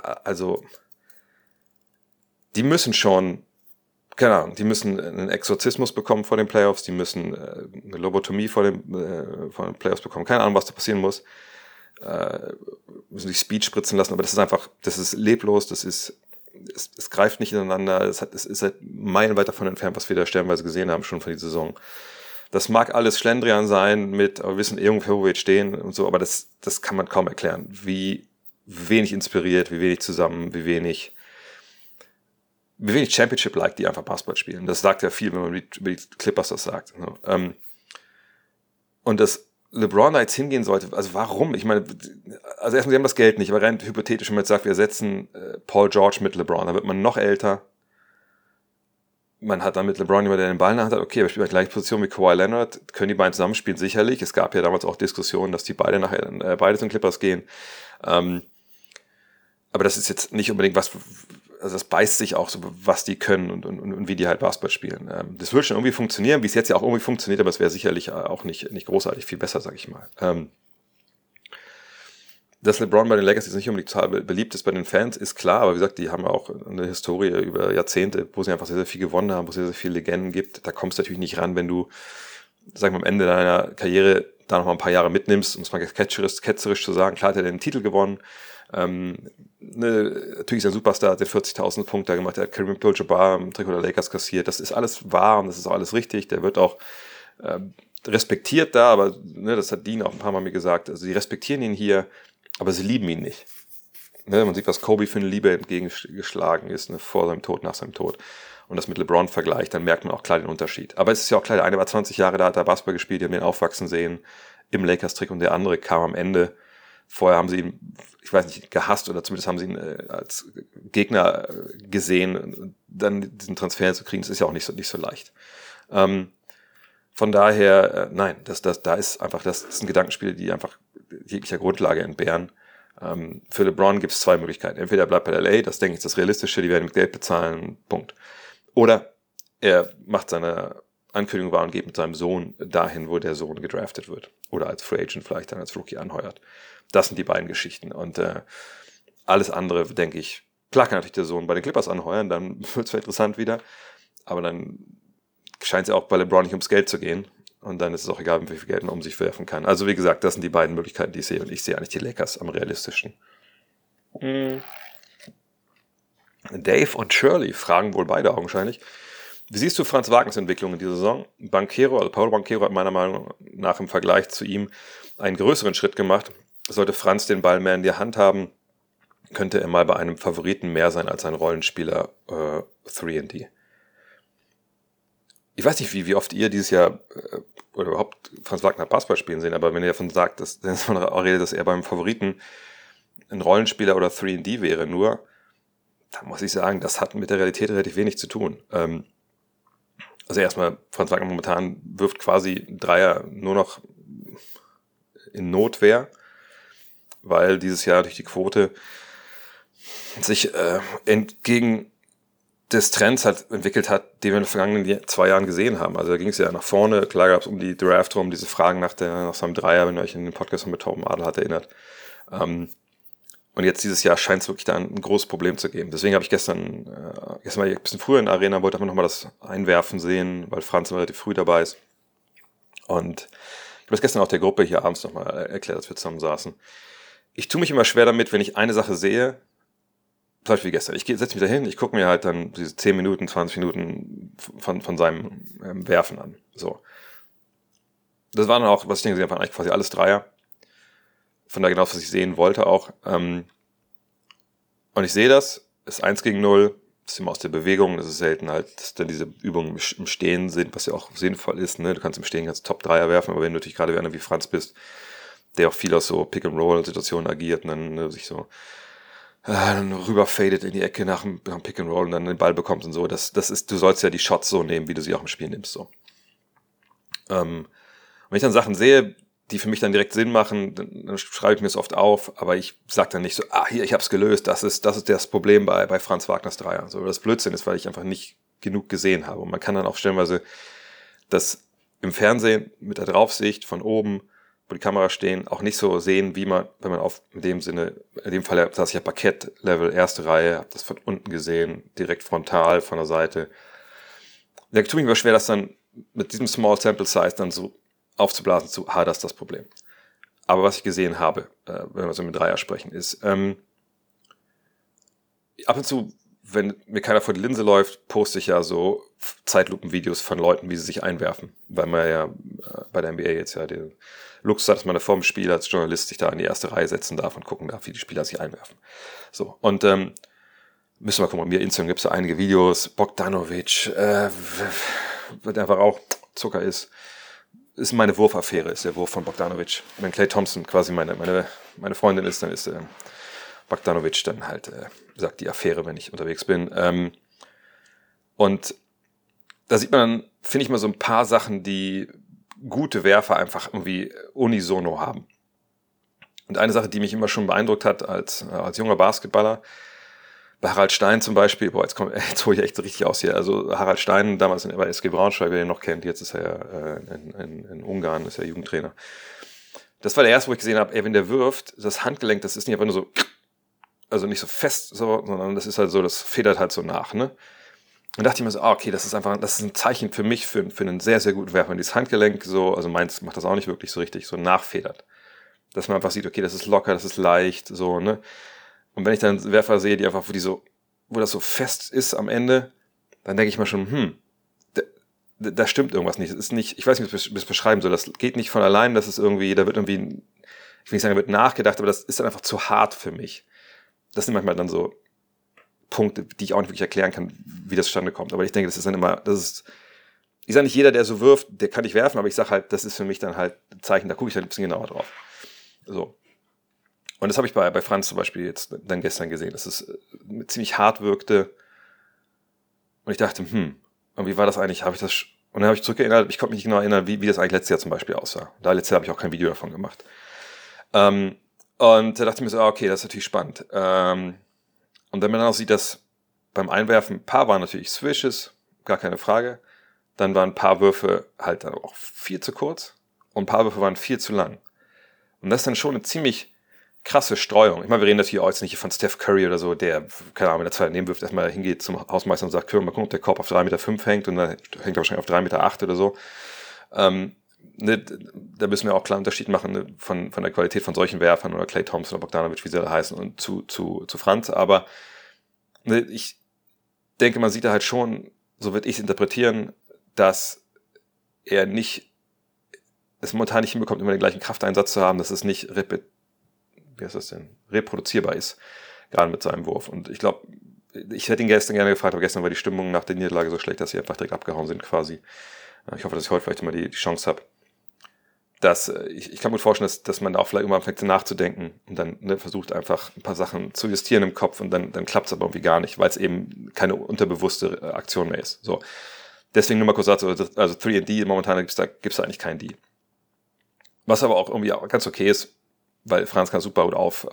die müssen schon, keine Ahnung, die müssen einen Exorzismus bekommen vor den Playoffs, die müssen eine Lobotomie vor den Playoffs bekommen, keine Ahnung, was da passieren muss. Müssen sich Speed spritzen lassen, aber das ist leblos, es greift nicht ineinander, es ist halt meilenweit davon entfernt, was wir da stellenweise gesehen haben, schon von der Saison. Das mag alles Schlendrian sein aber wir wissen irgendwo, wo wir jetzt stehen und so, aber das kann man kaum erklären, wie wenig inspiriert, wie wenig zusammen, wie wenig Championship-like die einfach Basketball spielen. Das sagt ja viel, wenn man über die Clippers das sagt. Und das LeBron da jetzt hingehen sollte, also warum? Ich meine, also erstmal, sie haben das Geld nicht, aber rein hypothetisch, wenn man jetzt sagt, wir ersetzen Paul George mit LeBron, dann wird man noch älter. Man hat dann mit LeBron jemanden, der den Ball in der Hand hat, okay, wir spielen in der gleichen Position wie Kawhi Leonard, können die beiden zusammenspielen, sicherlich. Es gab ja damals auch Diskussionen, dass die beide nachher beide zu den Clippers gehen. Aber das ist jetzt nicht unbedingt was, also das beißt sich auch so, was die können und wie die halt Basketball spielen. Das würde schon irgendwie funktionieren, wie es jetzt ja auch irgendwie funktioniert, aber es wäre sicherlich auch nicht großartig viel besser, sag ich mal. Dass LeBron bei den Lakers jetzt nicht unbedingt total beliebt ist bei den Fans, ist klar, aber wie gesagt, die haben auch eine Historie über Jahrzehnte, wo sie einfach sehr, sehr viel gewonnen haben, wo es sehr, sehr viele Legenden gibt. Da kommst du natürlich nicht ran, wenn du, sagen wir, am Ende deiner Karriere da noch mal ein paar Jahre mitnimmst, um es mal ketzerisch zu sagen. Klar hat er den Titel gewonnen. Natürlich ist er ein Superstar, hat er 40.000 Punkte gemacht, er hat Kareem Abdul-Jabbar im Trikot der Lakers kassiert. Das ist alles wahr und das ist auch alles richtig. Der wird auch respektiert da, aber das hat Dean auch ein paar Mal mir gesagt. Also sie respektieren ihn hier, aber sie lieben ihn nicht. Man sieht, was Kobe für eine Liebe entgegengeschlagen ist, vor seinem Tod, nach seinem Tod. Und das mit LeBron vergleicht, dann merkt man auch klar den Unterschied. Aber es ist ja auch klar, der eine war 20 Jahre da, hat er Basketball gespielt, die haben ihn aufwachsen sehen im Lakers-Trick und der andere kam am Ende. Vorher haben sie ihn, ich weiß nicht, gehasst oder zumindest haben sie ihn als Gegner gesehen. Und dann diesen Transfer zu kriegen, das ist ja auch nicht so leicht. Von daher, nein, da ist einfach, das sind Gedankenspiele, die einfach jeglicher Grundlage entbehren. Für LeBron gibt es zwei Möglichkeiten. Entweder er bleibt bei LA, das denke ich ist das Realistische, die werden mit Geld bezahlen, Punkt. Oder er macht seine Ankündigung wahr und geht mit seinem Sohn dahin, wo der Sohn gedraftet wird. Oder als Free Agent vielleicht dann als Rookie anheuert. Das sind die beiden Geschichten. Und alles andere, denke ich, klar kann natürlich der Sohn bei den Clippers anheuern, dann wird es interessant wieder. Aber dann scheint es ja auch bei LeBron nicht ums Geld zu gehen. Und dann ist es auch egal, wie viel Geld man um sich werfen kann. Also wie gesagt, das sind die beiden Möglichkeiten, die ich sehe. Und ich sehe eigentlich die Lakers am realistischen. Dave und Shirley fragen wohl beide augenscheinlich. Wie siehst du Franz Wagners Entwicklung in dieser Saison? Paolo Banchero hat meiner Meinung nach im Vergleich zu ihm einen größeren Schritt gemacht. Sollte Franz den Ball mehr in die Hand haben, könnte er mal bei einem Favoriten mehr sein als ein Rollenspieler 3&D. Ich weiß nicht, wie oft ihr dieses Jahr oder überhaupt Franz Wagner Basketball spielen sehen, aber wenn ihr davon sagt, dass man auch redet, dass er beim Favoriten ein Rollenspieler oder 3&D wäre, nur, dann muss ich sagen, das hat mit der Realität relativ wenig zu tun. Also erstmal, Franz Wagner momentan wirft quasi Dreier nur noch in Notwehr, weil dieses Jahr durch die Quote sich entgegen des Trends halt entwickelt hat, den wir in den vergangenen 2 Jahren gesehen haben. Also da ging es ja nach vorne, klar gab es um die Draft rum, diese Fragen nach seinem Dreier, wenn ihr euch in den Podcast mit Torben Adelhardt erinnert. Und jetzt dieses Jahr scheint es wirklich da ein großes Problem zu geben. Deswegen habe ich gestern mal ein bisschen früher in der Arena, wollte aber nochmal das Einwerfen sehen, weil Franz relativ früh dabei ist. Und ich habe das gestern auch der Gruppe hier abends nochmal erklärt, als wir zusammen saßen. Ich tue mich immer schwer damit, wenn ich eine Sache sehe, zum Beispiel gestern, ich setze mich da hin, ich gucke mir halt dann diese 10 Minuten, 20 Minuten von seinem Werfen an. So. Das war dann auch, was ich gesehen habe, waren eigentlich quasi alles Dreier. Von da genau, was ich sehen wollte auch. Und ich sehe das, ist 1 gegen 0, ist immer aus der Bewegung, das ist selten halt, dass dann diese Übungen im Stehen sind, was ja auch sinnvoll ist, ne? Du kannst im Stehen ganz Top-Dreier werfen, aber wenn du natürlich gerade einer wie Franz bist, der auch viel aus so Pick-and-Roll-Situationen agiert und dann sich so dann rüberfadet in die Ecke nach dem Pick-and-Roll und dann den Ball bekommt und so, das ist, du sollst ja die Shots so nehmen, wie du sie auch im Spiel nimmst, so. Und wenn ich dann Sachen sehe, die für mich dann direkt Sinn machen, dann schreibe ich mir es oft auf, aber ich sage dann nicht so, hier, ich habe es gelöst, das ist das Problem bei Franz Wagners Dreier. So, das Blödsinn ist, weil ich einfach nicht genug gesehen habe. Und man kann dann auch stellenweise das im Fernsehen mit der Draufsicht von oben, wo die Kamera stehen, auch nicht so sehen, wie man, wenn man in dem Fall saß ich ja Parkett-Level, erste Reihe, habe das von unten gesehen, direkt frontal von der Seite. Da tue ich mir schwer, das dann mit diesem Small Sample Size dann so aufzublasen zu, das ist das Problem. Aber was ich gesehen habe, wenn wir so mit Dreier sprechen, ist, ab und zu, wenn mir keiner vor die Linse läuft, poste ich ja so Zeitlupenvideos von Leuten, wie sie sich einwerfen. Weil man ja bei der NBA jetzt ja den Luxus hat, dass man vor dem Spiel als Journalist sich da in die erste Reihe setzen darf und gucken darf, wie die Spieler sich einwerfen. So, und müssen wir gucken, bei mir Instagram gibt es so einige Videos, Bogdanovic, wird einfach auch Zucker ist, ist meine Wurfaffäre, ist der Wurf von Bogdanovic. Wenn Klay Thompson quasi meine Freundin ist, dann ist Bogdanovic dann halt, sagt die Affäre, wenn ich unterwegs bin. Und da sieht man dann, finde ich mal, so ein paar Sachen, die gute Werfer einfach irgendwie unisono haben. Und eine Sache, die mich immer schon beeindruckt hat als junger Basketballer, bei Harald Stein zum Beispiel, jetzt hole ich echt richtig aus hier. Also Harald Stein, damals bei SG Braunschweig, wer den noch kennt, jetzt ist er ja in Ungarn, ist er Jugendtrainer. Das war der erste, wo ich gesehen habe, wenn der wirft, das Handgelenk, das ist nicht einfach nur so, also nicht so fest, sondern das ist halt so, das federt halt so nach, ne? Und dachte ich mir so, okay, das ist ein Zeichen für mich, für einen sehr, sehr guten Werfer. Wenn dieses Handgelenk so, also meins macht das auch nicht wirklich so richtig, so nachfedert. Dass man einfach sieht, okay, das ist locker, das ist leicht, so, ne? Und wenn ich dann Werfer sehe, die einfach, wo das so fest ist am Ende, dann denke ich mir schon, da stimmt irgendwas nicht. Es ist nicht, ich weiß nicht, wie ich es beschreiben soll. Das geht nicht von allein, das ist irgendwie, da wird irgendwie, ich will nicht sagen, da wird nachgedacht, aber das ist dann einfach zu hart für mich. Das sind manchmal dann so Punkte, die ich auch nicht wirklich erklären kann, wie das zustande kommt. Aber ich denke, das ist dann immer, ich sage nicht, jeder, der so wirft, der kann nicht werfen, aber ich sage halt, das ist für mich dann halt ein Zeichen, da gucke ich dann ein bisschen genauer drauf. So. Und das habe ich bei Franz zum Beispiel jetzt dann gestern gesehen, dass es ziemlich hart wirkte. Und ich dachte, und wie war das eigentlich? Und dann habe ich zurückerinnert, ich konnte mich nicht genau erinnern, wie das eigentlich letztes Jahr zum Beispiel aussah. Letztes Jahr habe ich auch kein Video davon gemacht. Und da dachte ich mir so, okay, das ist natürlich spannend. Und wenn man dann auch sieht, dass beim Einwerfen ein paar waren natürlich Swishes, gar keine Frage. Dann waren ein paar Würfe halt dann auch viel zu kurz und ein paar Würfe waren viel zu lang. Und das ist dann schon eine ziemlich krasse Streuung. Ich meine, wir reden natürlich auch jetzt nicht von Steph Curry oder so, der, keine Ahnung, wenn der zwei daneben wirft, erstmal hingeht zum Hausmeister und sagt, mal gucken, ob der Korb auf 3,5 Meter hängt und dann hängt er wahrscheinlich auf 3,8 Meter oder so. Da müssen wir auch klar einen Unterschied machen, von der Qualität von solchen Werfern oder Klay Thompson oder Bogdanovic, wie sie alle heißen, und zu Franz. Aber ich denke, man sieht da halt schon, so würde ich es interpretieren, dass er es momentan nicht hinbekommt, immer den gleichen Krafteinsatz zu haben, dass es nicht reproduzierbar ist, gerade mit seinem Wurf. Und ich glaube, ich hätte ihn gestern gerne gefragt, aber gestern war die Stimmung nach der Niederlage so schlecht, dass sie einfach direkt abgehauen sind quasi. Ich hoffe, dass ich heute vielleicht mal die Chance habe. Ich kann mir vorstellen, dass man da auch vielleicht immer anfängt nachzudenken und dann versucht einfach ein paar Sachen zu justieren im Kopf und dann klappt es aber irgendwie gar nicht, weil es eben keine unterbewusste Aktion mehr ist. So. Deswegen nur mal kurz dazu, also 3&D, momentan gibt's da eigentlich kein D. Was aber auch irgendwie auch ganz okay ist, weil Franz kann super gut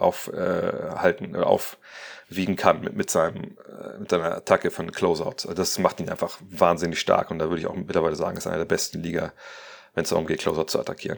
aufwiegen kann mit seiner Attacke von Closeouts. Also das macht ihn einfach wahnsinnig stark und da würde ich auch mittlerweile sagen, ist einer der besten Liga, wenn es darum geht, Closeout zu attackieren.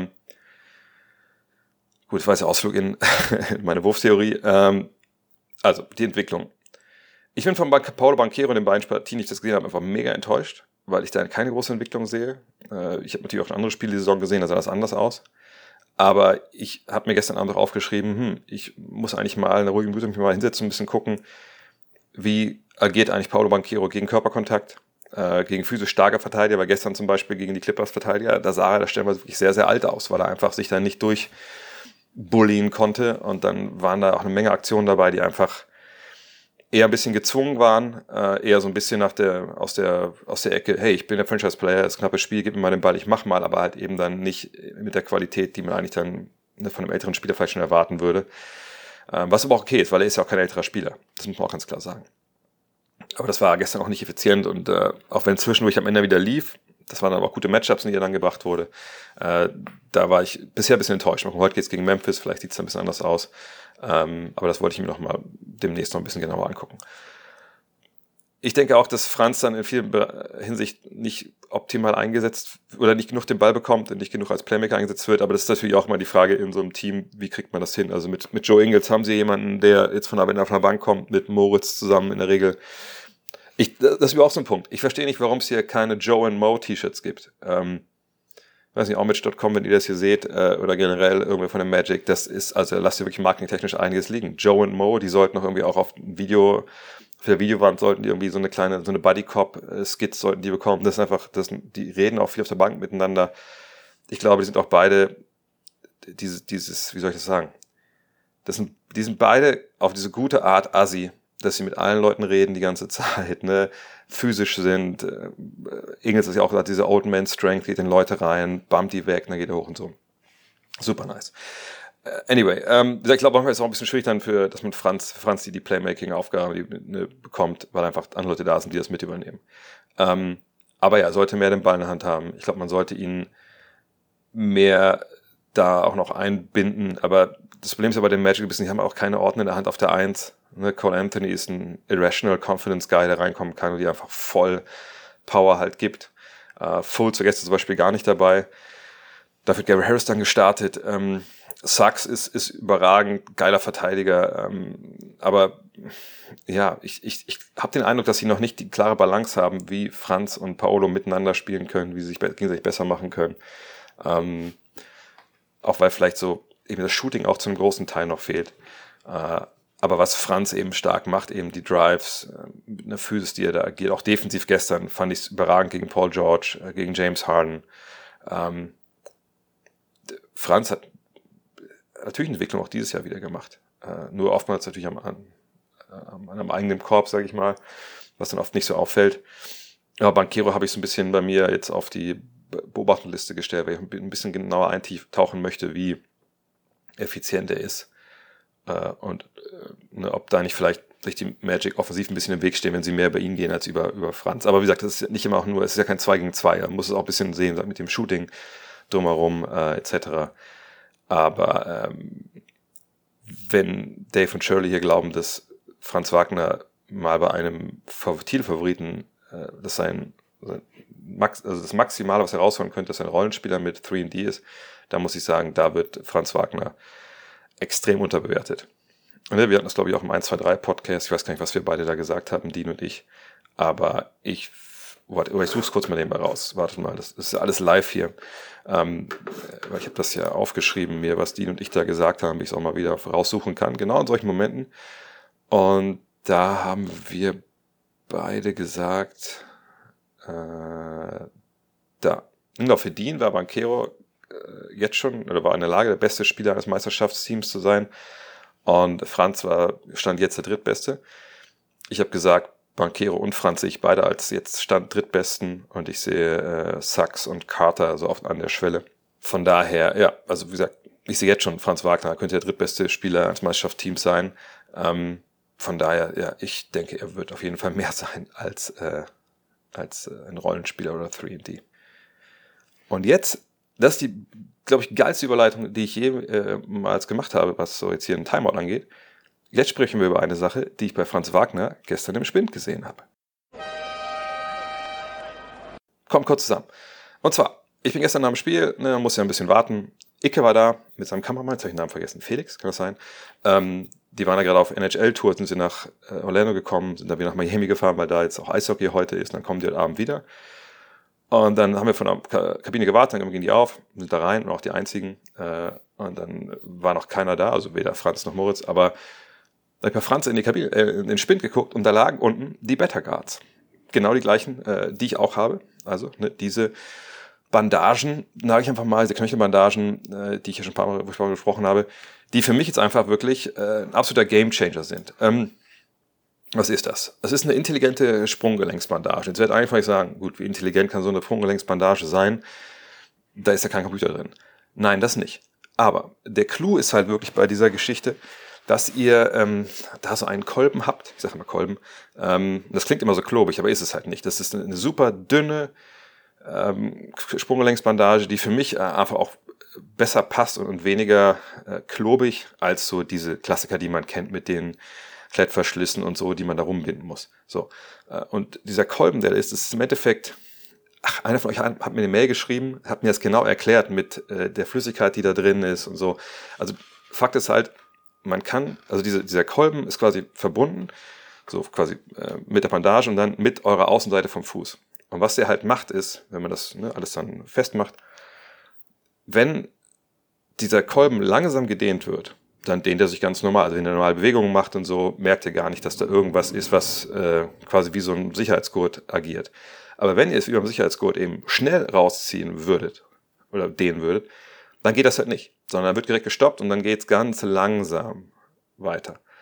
Gut, das war jetzt der Ausflug in meine Wurftheorie. Also, die Entwicklung. Ich bin von Paolo Banchero in den beiden Partien, die ich das gesehen habe, einfach mega enttäuscht, weil ich da keine große Entwicklung sehe. Ich habe natürlich auch andere Spiele die Saison gesehen, da sah das anders aus. Aber ich habe mir gestern Abend auch aufgeschrieben, ich muss eigentlich mal eine ruhige Minute mich mal hinsetzen und ein bisschen gucken, wie agiert eigentlich Paolo Banchero gegen Körperkontakt, gegen physisch starke Verteidiger, weil gestern zum Beispiel gegen die Clippers-Verteidiger, da sah er da stellenweise wirklich sehr, sehr alt aus, weil er einfach sich da nicht durchbullien konnte und dann waren da auch eine Menge Aktionen dabei, die einfach eher ein bisschen gezwungen waren, eher so ein bisschen aus der Ecke, hey, ich bin der Franchise-Player, das ist ein knappes Spiel, gib mir mal den Ball, ich mach mal, aber halt eben dann nicht mit der Qualität, die man eigentlich dann von einem älteren Spieler vielleicht schon erwarten würde. Was aber auch okay ist, weil er ist ja auch kein älterer Spieler, das muss man auch ganz klar sagen. Aber das war gestern auch nicht effizient und auch wenn zwischendurch am Ende wieder lief, das waren aber auch gute Matchups, die dann gebracht wurde, da war ich bisher ein bisschen enttäuscht. Heute geht's gegen Memphis, vielleicht sieht es ein bisschen anders aus. Aber das wollte ich mir noch mal demnächst noch ein bisschen genauer angucken. Ich denke auch, dass Franz dann in vielen Hinsicht nicht optimal eingesetzt oder nicht genug den Ball bekommt und nicht genug als Playmaker eingesetzt wird. Aber das ist natürlich auch mal die Frage in so einem Team, wie kriegt man das hin? Also mit Joe Ingles haben sie jemanden, der jetzt von der Bank kommt, mit Moritz zusammen in der Regel. Das ist überhaupt so ein Punkt. Ich verstehe nicht, warum es hier keine Joe and Mo T-Shirts gibt. Weiß nicht, Omich.com, wenn ihr das hier seht, oder generell irgendwie von dem Magic, das ist, also lasst ihr wirklich marketingtechnisch einiges liegen. Joe und Mo, die sollten noch irgendwie auch auf der Videowand sollten die irgendwie so eine Buddy-Cop-Skits sollten die bekommen. Das ist einfach, die reden auch viel auf der Bank miteinander. Ich glaube, die sind auch beide, wie soll ich das sagen? Die sind beide auf diese gute Art Assi dass sie mit allen Leuten reden die ganze Zeit, ne? Physisch sind. Ingels ist ja auch diese Old Man Strength, geht in Leute rein, bumpt die weg, dann geht er hoch und so. Super nice. Anyway, ich glaube, manchmal ist es auch ein bisschen schwierig dann dass man Franz die Playmaking-Aufgabe bekommt, weil einfach andere Leute da sind, die das mit übernehmen. Aber ja, sollte mehr den Ball in der Hand haben. Ich glaube, man sollte ihn mehr da auch noch einbinden. Aber das Problem ist ja bei den Magic ein bisschen, die haben auch keine Ordner in der Hand auf der 1. Ne? Cole Anthony ist ein irrational confidence Guy, der reinkommen kann und die einfach voll Power halt gibt. Fultz vergesst zum Beispiel gar nicht dabei. Dafür wird Gary Harris dann gestartet. Suggs ist überragend, geiler Verteidiger. Aber ja, ich habe den Eindruck, dass sie noch nicht die klare Balance haben, wie Franz und Paolo miteinander spielen können, wie sie sich gegenseitig besser machen können. Auch weil vielleicht so eben das Shooting auch zu einem großen Teil noch fehlt. Aber was Franz eben stark macht, eben die Drives, mit einer Physis, die er da agiert. Auch defensiv gestern fand ich es überragend gegen Paul George, gegen James Harden. Franz hat natürlich eine Entwicklung auch dieses Jahr wieder gemacht. Nur oftmals natürlich am eigenen Korb, sage ich mal, was dann oft nicht so auffällt. Aber Banchero habe ich so ein bisschen bei mir jetzt auf die Beobachtungsliste gestellt, weil ich ein bisschen genauer eintauchen möchte, wie effizient er ist. Und ob da nicht vielleicht sich die Magic offensiv ein bisschen im Weg stehen, wenn sie mehr bei ihn gehen als über Franz. Aber wie gesagt, das ist nicht immer auch nur, es ist ja kein 2 gegen 2. Man muss es auch ein bisschen sehen mit dem Shooting drumherum etc. Aber wenn Dave und Shirley hier glauben, dass Franz Wagner mal bei einem Titelfavoriten das Maximale, was er rausholen könnte, dass er ein Rollenspieler mit 3&D ist, da muss ich sagen, da wird Franz Wagner extrem unterbewertet. Und wir hatten das, glaube ich, auch im 1-2-3 Podcast. Ich weiß gar nicht, was wir beide da gesagt haben, Dean und ich. Aber ich suche es kurz mal nebenbei raus. Wartet mal, das ist alles live hier. Weil ich habe das ja aufgeschrieben, mir, was Dean und ich da gesagt haben, wie ich es auch mal wieder raussuchen kann. Genau in solchen Momenten. Und da haben wir beide gesagt, Genau, für Dean war Banchero jetzt schon, oder war in der Lage, der beste Spieler eines Meisterschaftsteams zu sein. Und Franz stand jetzt der drittbeste. Ich habe gesagt, Banchero und Franz sehe ich beide als jetzt Stand drittbesten und ich sehe Suggs und Carter so oft an der Schwelle. Von daher, ja, also wie gesagt, ich sehe jetzt schon, Franz Wagner könnte der drittbeste Spieler eines Meisterschaftsteams sein. Von daher, ja, ich denke, er wird auf jeden Fall mehr sein als ein Rollenspieler oder 3&D. Und jetzt, das ist die, glaube ich, geilste Überleitung, die ich jemals gemacht habe, was so jetzt hier einen Timeout angeht. Jetzt sprechen wir über eine Sache, die ich bei Franz Wagner gestern im Spind gesehen habe. Kommt kurz zusammen. Und zwar, ich bin gestern nach dem Spiel, muss ja ein bisschen warten. Icke war da mit seinem Kameramann, jetzt habe ich den Namen vergessen, Felix, kann das sein? Die waren da gerade auf NHL-Tour, sind sie nach Orlando gekommen, sind dann wieder nach Miami gefahren, weil da jetzt auch Eishockey heute ist, dann kommen die heute Abend wieder. Und dann haben wir von der Kabine gewartet, dann gingen die auf, sind da rein und auch die einzigen. Und dann war noch keiner da, also weder Franz noch Moritz, aber da habe ich bei Franz in die Kabine, in den Spind geguckt und da lagen unten die Better Guards. Genau die gleichen, die ich auch habe. Also diese Bandagen, sage ich einfach mal, diese Knöchelbandagen, die ich ja schon ein paar Mal besprochen habe, die für mich jetzt einfach wirklich ein absoluter Gamechanger sind. Was ist das? Es ist eine intelligente Sprunggelenksbandage. Jetzt wird einfach sagen, gut, wie intelligent kann so eine Sprunggelenksbandage sein? Da ist ja kein Computer drin. Nein, das nicht. Aber der Clou ist halt wirklich bei dieser Geschichte, dass ihr da so einen Kolben habt. Ich sage immer Kolben. Das klingt immer so klobig, aber ist es halt nicht. Das ist eine super dünne Sprunggelenksbandage, die für mich einfach auch besser passt und weniger klobig als so diese Klassiker, die man kennt mit den Klettverschlüssen und so, die man da rumbinden muss. So. Und dieser Kolben, der ist im Endeffekt, einer von euch hat mir eine Mail geschrieben, hat mir das genau erklärt mit der Flüssigkeit, die da drin ist und so. Also Fakt ist halt, man kann, also dieser Kolben ist quasi verbunden, so quasi mit der Bandage und dann mit eurer Außenseite vom Fuß. Und was der halt macht ist, wenn man das alles dann festmacht, wenn dieser Kolben langsam gedehnt wird, dann dehnt er sich ganz normal. Also wenn er normale Bewegungen macht und so, merkt ihr gar nicht, dass da irgendwas ist, was quasi wie so ein Sicherheitsgurt agiert. Aber wenn ihr es wie beim Sicherheitsgurt eben schnell rausziehen würdet oder dehnen würdet, dann geht das halt nicht. Sondern dann wird direkt gestoppt und dann geht es ganz langsam weiter.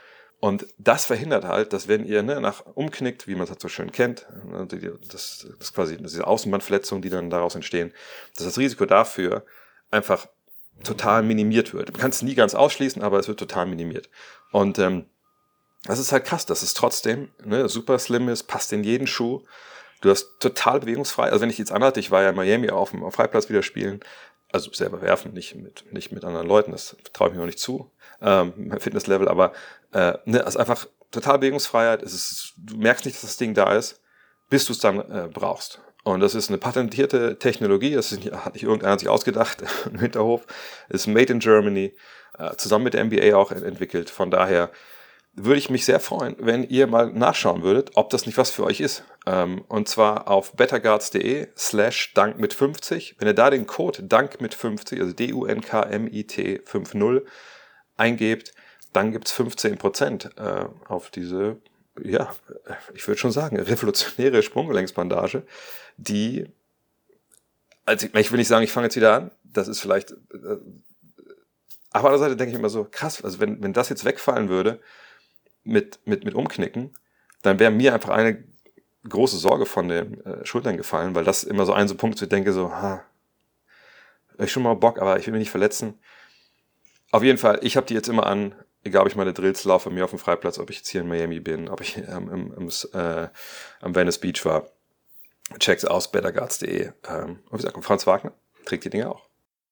Und das verhindert halt, dass wenn ihr nach umknickt, wie man es halt so schön kennt, das quasi diese Außenbandverletzungen, die dann daraus entstehen, dass das Risiko dafür einfach total minimiert wird. Man kann es nie ganz ausschließen, aber es wird total minimiert. Und das ist halt krass, dass es trotzdem super slim ist, passt in jeden Schuh. Du hast total bewegungsfrei. Also wenn ich jetzt anhatte, ich war ja in Miami auf dem Freiplatz wieder spielen, also selber werfen, nicht mit anderen Leuten, das traue ich mir noch nicht zu, mein Fitnesslevel, aber also einfach total Bewegungsfreiheit. Du merkst nicht, dass das Ding da ist, bis du es dann brauchst. Und das ist eine patentierte Technologie, hat nicht irgendeiner sich ausgedacht im Hinterhof, ist made in Germany, zusammen mit der NBA auch entwickelt. Von daher würde ich mich sehr freuen, wenn ihr mal nachschauen würdet, ob das nicht was für euch ist. Und zwar auf betterguards.de/dank mit 50. Wenn ihr da den Code dank mit 50, also DUNKMIT 50 eingebt, dann gibt es 15% auf diese, ja, ich würde schon sagen, revolutionäre Sprunggelenksbandage, die, also ich will nicht sagen, ich fange jetzt wieder an, das ist vielleicht, aber an der Seite denke ich immer so, krass, also wenn das jetzt wegfallen würde, mit Umknicken, dann wäre mir einfach eine große Sorge von den Schultern gefallen, weil das immer so ein Punkt ist, wo ich denke so, ich schon mal Bock, aber ich will mich nicht verletzen. Auf jeden Fall, ich habe die jetzt immer an, egal ob ich meine Drills laufe, mir auf dem Freiplatz, ob ich jetzt hier in Miami bin, ob ich am Venice Beach war. Check's aus, betterguards.de. Und wie gesagt, Franz Wagner trägt die Dinge auch.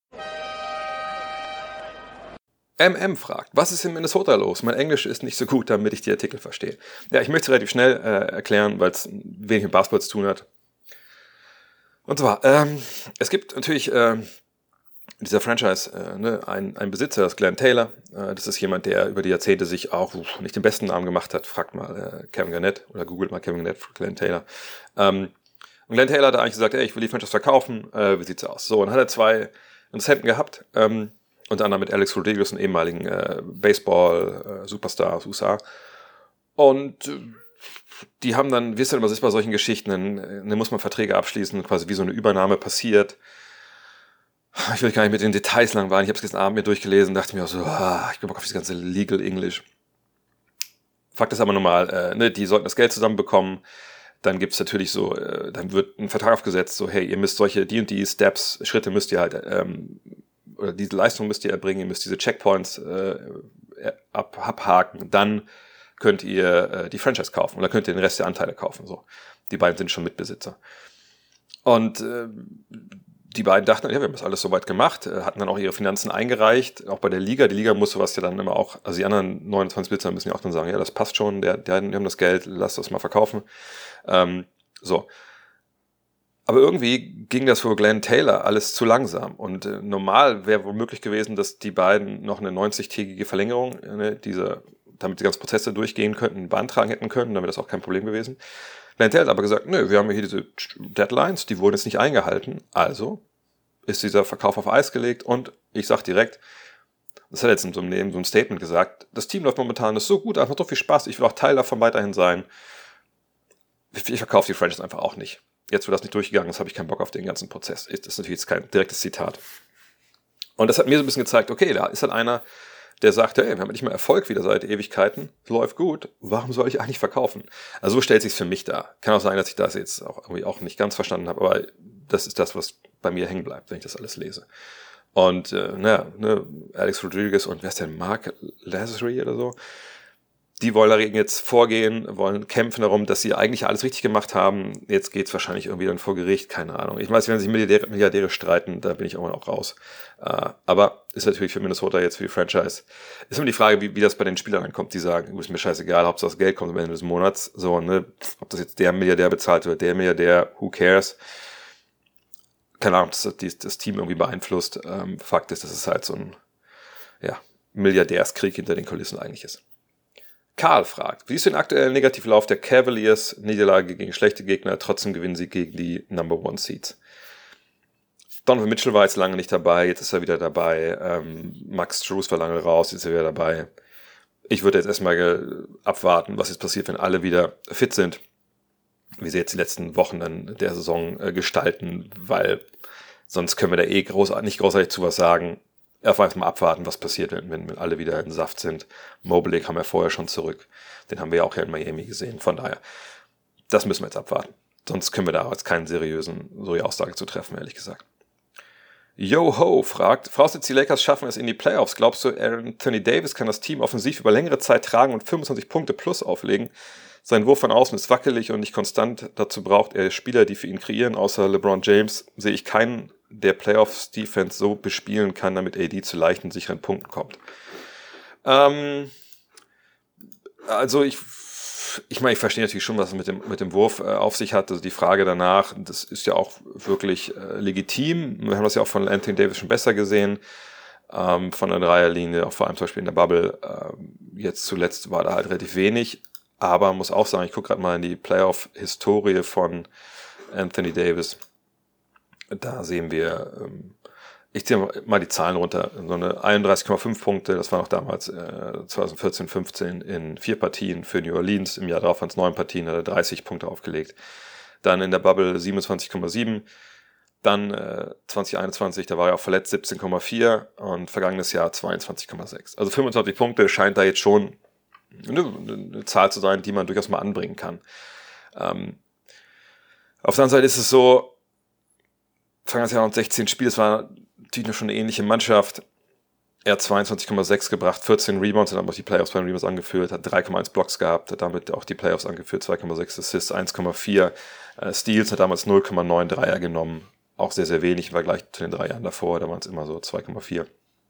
MM fragt, was ist in Minnesota los? Mein Englisch ist nicht so gut, damit ich die Artikel verstehe. Ja, ich möchte es relativ schnell erklären, weil es wenig mit Basketball zu tun hat. Und zwar, es gibt natürlich dieser Franchise ein Besitzer, das ist Glenn Taylor. Das ist jemand, der über die Jahrzehnte sich auch nicht den besten Namen gemacht hat. Fragt mal Kevin Garnett oder googelt mal Kevin Garnett für Glenn Taylor. Und Glenn Taylor hat eigentlich gesagt, ich will die Franchise verkaufen. Wie sieht's aus? So, und dann hat er zwei Interessenten gehabt. Unter anderem mit Alex Rodriguez, einem ehemaligen Baseball-Superstar aus USA. Und die haben dann, wie es dann immer so ist bei solchen Geschichten, dann muss man Verträge abschließen, quasi wie so eine Übernahme passiert. Ich will gar nicht mit den Details langweilen. Ich habe es gestern Abend mir durchgelesen, dachte mir auch so, ich bin Bock auf das ganze Legal English. Fakt ist aber normal, die sollten das Geld zusammenbekommen. Dann gibt's natürlich so, dann wird ein Vertrag aufgesetzt, so hey, ihr müsst solche die und die Schritte müsst ihr halt oder diese Leistung müsst ihr erbringen, ihr müsst diese Checkpoints abhaken, dann könnt ihr die Franchise kaufen oder könnt ihr den Rest der Anteile kaufen. So, die beiden sind schon Mitbesitzer. Und die beiden dachten, ja, wir haben das alles soweit gemacht, hatten dann auch ihre Finanzen eingereicht, auch bei der Liga. Die Liga muss sowas ja dann immer auch, also die anderen 29 Besitzer müssen ja auch dann sagen, ja, das passt schon, die haben das Geld, lasst das mal verkaufen. So. Aber irgendwie ging das für Glenn Taylor alles zu langsam. Und normal wäre wohl möglich gewesen, dass die beiden noch eine 90-tägige Verlängerung, damit die ganzen Prozesse durchgehen könnten, beantragen hätten können, dann wäre das auch kein Problem gewesen. Glenn Taylor hat aber gesagt, wir haben hier diese Deadlines, die wurden jetzt nicht eingehalten. Also ist dieser Verkauf auf Eis gelegt und ich sage direkt, das hat er jetzt in so einem Statement gesagt, das Team läuft momentan, das ist so gut, es macht so viel Spaß, ich will auch Teil davon weiterhin sein. Ich verkaufe die Franchise einfach auch nicht. Jetzt, wo das nicht durchgegangen ist, habe ich keinen Bock auf den ganzen Prozess. Das ist natürlich jetzt kein direktes Zitat. Und das hat mir so ein bisschen gezeigt, okay, da ist halt einer, der sagt, hey, wir haben nicht mehr Erfolg wieder seit Ewigkeiten, läuft gut, warum soll ich eigentlich verkaufen? Also so stellt sich es für mich dar. Kann auch sein, dass ich das jetzt auch irgendwie auch nicht ganz verstanden habe, aber das ist das, was bei mir hängen bleibt, wenn ich das alles lese. Und Alex Rodriguez und wer ist denn, Mark Lazary oder so, die wollen dagegen jetzt vorgehen, wollen kämpfen darum, dass sie eigentlich alles richtig gemacht haben. Jetzt geht's wahrscheinlich irgendwie dann vor Gericht, keine Ahnung. Ich weiß, wenn sich Milliardäre streiten, da bin ich irgendwann auch raus. Aber ist natürlich für Minnesota jetzt, für die Franchise, ist immer die Frage, wie das bei den Spielern ankommt, die sagen, ist mir scheißegal, Hauptsache das Geld kommt am Ende des Monats. So, ob das jetzt der Milliardär bezahlt wird, der Milliardär, who cares? Keine Ahnung, ob das Team irgendwie beeinflusst. Fakt ist, dass es halt so ein Milliardärskrieg hinter den Kulissen eigentlich ist. Karl fragt, wie ist den aktuellen Negativlauf der Cavaliers? Niederlage gegen schlechte Gegner, trotzdem gewinnen sie gegen die Number One Seeds. Donovan Mitchell war jetzt lange nicht dabei, jetzt ist er wieder dabei. Max Strus war lange raus, jetzt ist er wieder dabei. Ich würde jetzt erstmal abwarten, was jetzt passiert, wenn alle wieder fit sind. Wie sie jetzt die letzten Wochen dann der Saison gestalten, weil sonst können wir da nicht großartig zu was sagen. einfach mal abwarten, was passiert, wenn alle wieder in Saft sind. Mobley kam ja vorher schon zurück. Den haben wir ja auch hier in Miami gesehen. Von daher, das müssen wir jetzt abwarten. Sonst können wir da jetzt keine seriöse Aussage zu treffen, ehrlich gesagt. Yo-Ho fragt, voraussetzt die Lakers schaffen es in die Playoffs. Glaubst du, Anthony Davis kann das Team offensiv über längere Zeit tragen und 25 Punkte plus auflegen? Sein Wurf von außen ist wackelig und nicht konstant. Dazu braucht er Spieler, die für ihn kreieren. Außer LeBron James sehe ich keinen, der Playoffs-Defense so bespielen kann, damit AD zu leichten, sicheren Punkten kommt. Also ich verstehe natürlich schon, was es mit dem Wurf auf sich hat. Also die Frage danach, das ist ja auch wirklich legitim. Wir haben das ja auch von Anthony Davis schon besser gesehen. Von der Dreierlinie, auch vor allem zum Beispiel in der Bubble. Jetzt zuletzt war da halt relativ wenig. Aber muss auch sagen, ich gucke gerade mal in die Playoff-Historie von Anthony Davis. Da sehen wir, ich ziehe mal die Zahlen runter, so eine 31,5 Punkte, das war noch damals 2014, 15 in 4 Partien für New Orleans. Im Jahr darauf waren es 9 Partien, hat er 30 Punkte aufgelegt. Dann in der Bubble 27,7. Dann 2021, da war er auch verletzt, 17,4 und vergangenes Jahr 22,6. Also 25 Punkte scheint da jetzt schon eine Zahl zu sein, die man durchaus mal anbringen kann. Auf der anderen Seite ist es so, vergangenes Jahr noch 16 Spiele, es war natürlich noch schon eine ähnliche Mannschaft. Er hat 22,6 gebracht, 14 Rebounds, hat aber auch die Playoffs beim Rebounds angeführt, hat 3,1 Blocks gehabt, hat damit auch die Playoffs angeführt, 2,6 Assists, 1,4 Steals, hat damals 0,9 Dreier genommen, auch sehr, sehr wenig im Vergleich zu den 3 Jahren davor, da waren es immer so 2,4.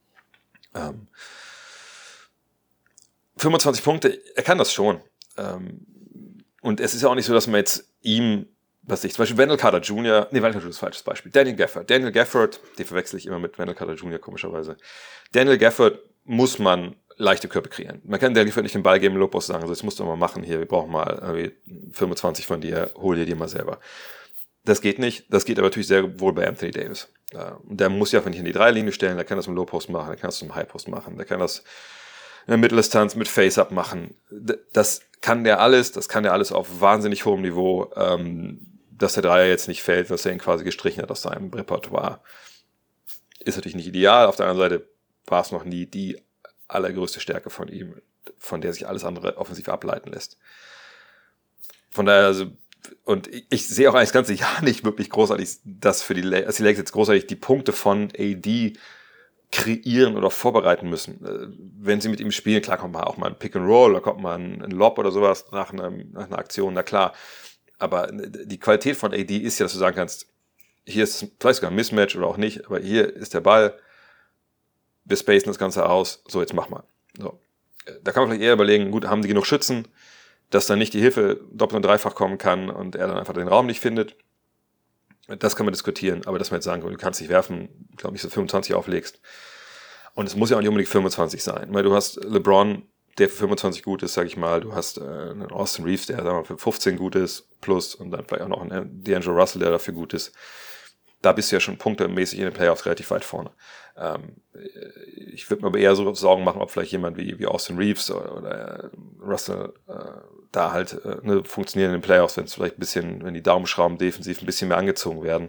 25 Punkte, er kann das schon. Und es ist ja auch nicht so, dass man jetzt ihm, zum Beispiel Wendell Carter Jr., Wendell Carter Jr. ist ein falsches Beispiel, Daniel Gafford, die verwechsel ich immer mit Wendell Carter Jr., komischerweise. Daniel Gafford muss man leichte Körbe kreieren. Man kann Daniel Gafford nicht den Ball geben, Lopos sagen, so, das musst du mal machen hier, wir brauchen mal 25 von dir, hol dir die mal selber. Das geht nicht, das geht aber natürlich sehr wohl bei Anthony Davis. Und der muss ja einfach nicht in die Dreierlinie stellen, der kann das im Low-Post machen, der kann das im High-Post machen, der kann das in der Mitteldistanz mit Face-Up machen. Das kann der alles auf wahnsinnig hohem Niveau, dass der Dreier jetzt nicht fällt, was er ihn quasi gestrichen hat aus seinem Repertoire. Ist natürlich nicht ideal, auf der anderen Seite war es noch nie die allergrößte Stärke von ihm, von der sich alles andere offensiv ableiten lässt. Von daher, also, und ich sehe auch eigentlich das ganze Jahr nicht wirklich großartig, dass die Lakers jetzt großartig die Punkte von AD kreieren oder vorbereiten müssen. Wenn sie mit ihm spielen, klar kommt mal auch mal ein Pick and Roll, oder kommt mal ein Lob oder sowas nach einer Aktion, na klar. Aber die Qualität von AD ist ja, dass du sagen kannst, hier ist vielleicht sogar ein Mismatch oder auch nicht, aber hier ist der Ball, wir spacen das Ganze aus, so jetzt mach mal. So. Da kann man vielleicht eher überlegen, gut, haben die genug Schützen, dass dann nicht die Hilfe doppelt und dreifach kommen kann und er dann einfach den Raum nicht findet. Das kann man diskutieren, aber dass man jetzt sagen kann, du kannst nicht werfen, ich glaube nicht, so 25 auflegst. Und es muss ja auch nicht unbedingt 25 sein. Weil du hast LeBron, der für 25 gut ist, sag ich mal, du hast einen Austin Reeves, der sagen wir mal, für 15 gut ist, plus und dann vielleicht auch noch einen D'Angelo Russell, der dafür gut ist. Da bist du ja schon punktemäßig in den Playoffs relativ weit vorne. Ich würde mir aber eher so Sorgen machen, ob vielleicht jemand wie Austin Reeves oder Russell da halt funktionieren in den Playoffs, wenn es vielleicht ein bisschen, wenn die Daumenschrauben defensiv ein bisschen mehr angezogen werden.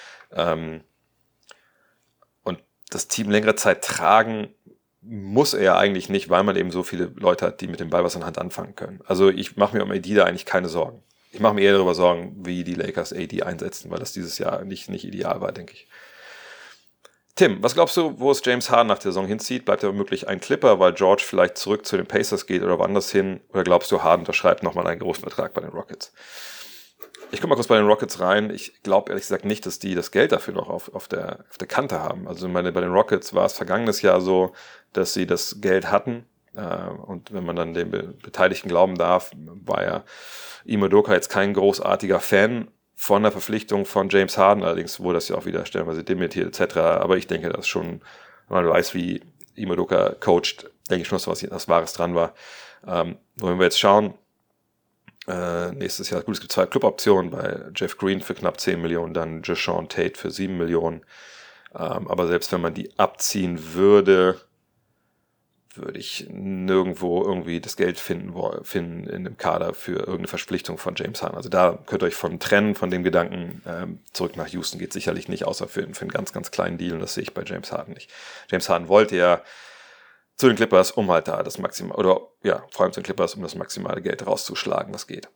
Und das Team längere Zeit tragen muss er ja eigentlich nicht, weil man eben so viele Leute hat, die mit dem Ball was in der Hand anfangen können. Also ich mache mir um AD da eigentlich keine Sorgen. Ich mache mir eher darüber Sorgen, wie die Lakers AD einsetzen, weil das dieses Jahr nicht ideal war, denke ich. Tim, was glaubst du, wo es James Harden nach der Saison hinzieht? Bleibt er womöglich ein Clipper, weil George vielleicht zurück zu den Pacers geht oder woanders hin? Oder glaubst du, Harden unterschreibt nochmal einen großen Vertrag bei den Rockets? Ich komme mal kurz bei den Rockets rein. Ich glaube ehrlich gesagt nicht, dass die das Geld dafür noch auf der Kante haben. Also bei den Rockets war es vergangenes Jahr so, dass sie das Geld hatten. Und wenn man dann den Beteiligten glauben darf, war ja Ime Udoka jetzt kein großartiger Fan von der Verpflichtung von James Harden. Allerdings wurde das ja auch wieder stellenweise dementiert etc. Aber ich denke, dass schon, wenn man weiß, wie Ime Udoka coacht, denke ich schon, dass was Wahres dran war. Wenn wir jetzt schauen, nächstes Jahr, gut, es gibt 2 Cluboptionen bei Jeff Green für knapp 10 Millionen, dann Jae'Sean Tate für 7 Millionen. Aber selbst wenn man die abziehen würde, würde ich nirgendwo irgendwie das Geld finden in dem Kader für irgendeine Verpflichtung von James Harden. Also da könnt ihr euch von trennen, von dem Gedanken, zurück nach Houston geht sicherlich nicht, außer für einen ganz, ganz kleinen Deal, und das sehe ich bei James Harden nicht. James Harden wollte ja zu den Clippers, um halt da das Maximum, oder ja, vor allem zu den Clippers, um das maximale Geld rauszuschlagen, was geht.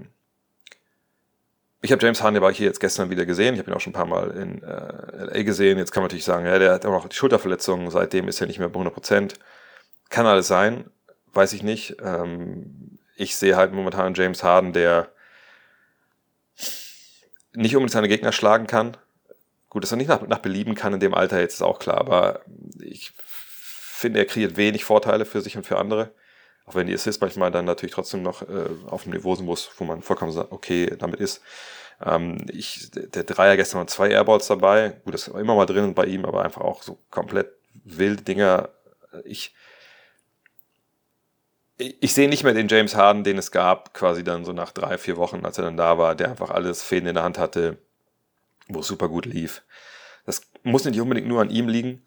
Ich habe James Harden aber hier jetzt gestern wieder gesehen. Ich habe ihn auch schon ein paar Mal in LA gesehen. Jetzt kann man natürlich sagen, ja, der hat auch noch die Schulterverletzung. Seitdem ist er nicht mehr bei 100%. Kann alles sein. Weiß ich nicht. Ich sehe halt momentan James Harden, der nicht unbedingt seine Gegner schlagen kann. Gut, dass er nicht nach Belieben kann in dem Alter, jetzt ist auch klar. Aber ich finde, er kreiert wenig Vorteile für sich und für andere. Auch wenn die Assists manchmal dann natürlich trotzdem noch auf einem Niveau sind, wo man vollkommen okay damit ist. Der Dreier gestern waren 2 Airballs dabei. Gut, das war immer mal drin bei ihm, aber einfach auch so komplett wilde Dinger. Ich sehe nicht mehr den James Harden, den es gab, quasi dann so nach 3-4 Wochen, als er dann da war, der einfach alles Fäden in der Hand hatte, wo es super gut lief. Das muss nicht unbedingt nur an ihm liegen.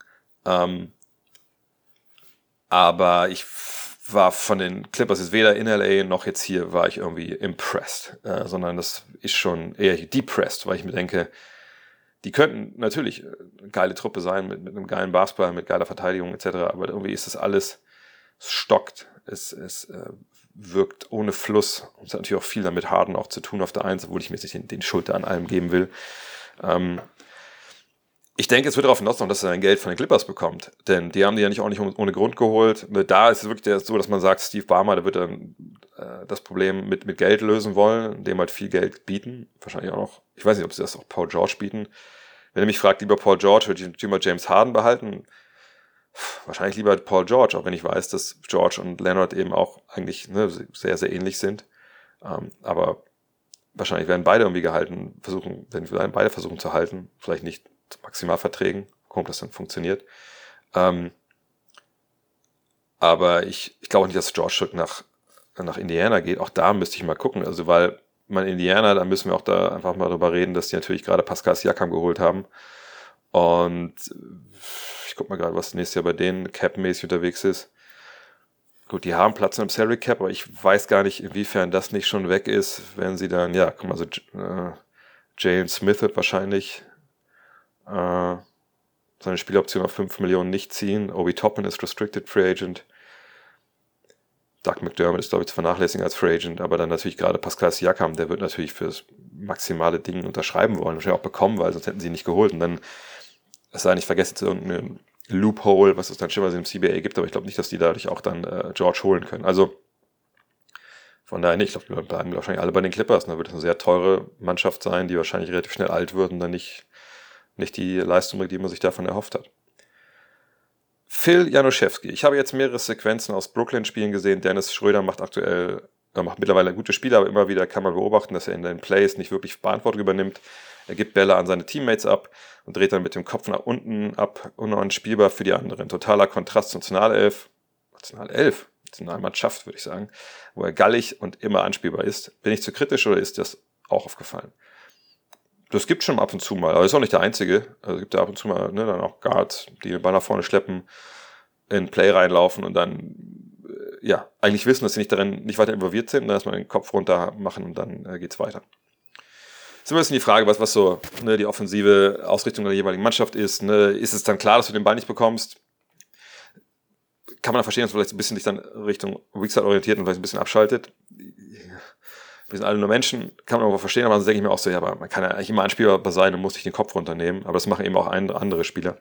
Aber ich war von den Clippers jetzt weder in LA noch jetzt hier war ich irgendwie impressed, sondern das ist schon eher depressed, weil ich mir denke, die könnten natürlich eine geile Truppe sein mit einem geilen Basketball, mit geiler Verteidigung etc., aber irgendwie ist das alles, es stockt, es wirkt ohne Fluss. Und es hat natürlich auch viel damit Harden auch zu tun auf der Eins, obwohl ich mir jetzt nicht den Schulter an allem geben will. Ich denke, es wird darauf hinauslaufen, dass er sein Geld von den Clippers bekommt. Denn die haben die ja nicht auch nicht ohne Grund geholt. Da ist es wirklich so, dass man sagt, Steve Ballmer, der wird dann das Problem mit Geld lösen wollen, dem halt viel Geld bieten. Wahrscheinlich auch noch, ich weiß nicht, ob sie das auch Paul George bieten. Wenn er mich fragt, lieber Paul George, würde ich lieber James Harden behalten? Wahrscheinlich lieber Paul George, auch wenn ich weiß, dass George und Leonard eben auch eigentlich sehr, sehr ähnlich sind. Aber wahrscheinlich werden beide irgendwie werden beide versuchen zu halten. Vielleicht nicht zu Maximalverträgen, gucken, ob das dann funktioniert. Aber ich glaube nicht, dass George zurück nach Indiana geht. Auch da müsste ich mal gucken. Also, weil man Indiana, da müssen wir auch da einfach mal drüber reden, dass die natürlich gerade Pascal Siakam geholt haben. Und ich gucke mal gerade, was nächstes Jahr bei denen Cap-mäßig unterwegs ist. Gut, die haben Platz im Salary Cap, aber ich weiß gar nicht, inwiefern das nicht schon weg ist, wenn sie dann, ja, guck mal, so Jalen Smith wird wahrscheinlich seine Spieloption auf 5 Millionen nicht ziehen. Obi Toppin ist Restricted Free Agent. Doug McDermott ist, glaube ich, zu vernachlässigen als Free Agent, aber dann natürlich gerade Pascal Siakam, der wird natürlich für das maximale Ding unterschreiben wollen, wahrscheinlich auch bekommen, weil sonst hätten sie ihn nicht geholt. Und dann, es sei nicht vergessen, zu irgendeinem Loophole, was es dann schon mal im CBA gibt, aber ich glaube nicht, dass die dadurch auch dann George holen können. Also von daher nicht, ich glaube, die bleiben wahrscheinlich alle bei den Clippers. Und da wird es eine sehr teure Mannschaft sein, die wahrscheinlich relativ schnell alt wird und dann nicht die Leistung, die man sich davon erhofft hat. Phil Januszewski. Ich habe jetzt mehrere Sequenzen aus Brooklyn-Spielen gesehen. Dennis Schröder macht mittlerweile gute Spiele, aber immer wieder kann man beobachten, dass er in den Plays nicht wirklich Verantwortung übernimmt. Er gibt Bälle an seine Teammates ab und dreht dann mit dem Kopf nach unten ab, unspielbar für die anderen. Totaler Kontrast zur Nationalmannschaft, würde ich sagen, wo er gallig und immer anspielbar ist. Bin ich zu kritisch oder ist das auch aufgefallen? Das gibt schon ab und zu mal, aber ist auch nicht der einzige. Also es gibt ja ab und zu mal dann auch Guards, die den Ball nach vorne schleppen, in Play reinlaufen und dann eigentlich wissen, dass sie nicht weiter involviert sind, dann erstmal den Kopf runter machen und dann geht's weiter. Jetzt ist ein bisschen die Frage, was so die offensive Ausrichtung der jeweiligen Mannschaft ist. Ist es dann klar, dass du den Ball nicht bekommst? Kann man dann verstehen, dass du vielleicht ein bisschen dich dann Richtung Weakside orientiert und vielleicht ein bisschen abschaltet. Wir sind alle nur Menschen, kann man aber verstehen, aber dann denke ich mir auch so, ja, aber man kann ja eigentlich immer anspielbar sein und muss sich den Kopf runternehmen, aber das machen eben auch andere Spieler.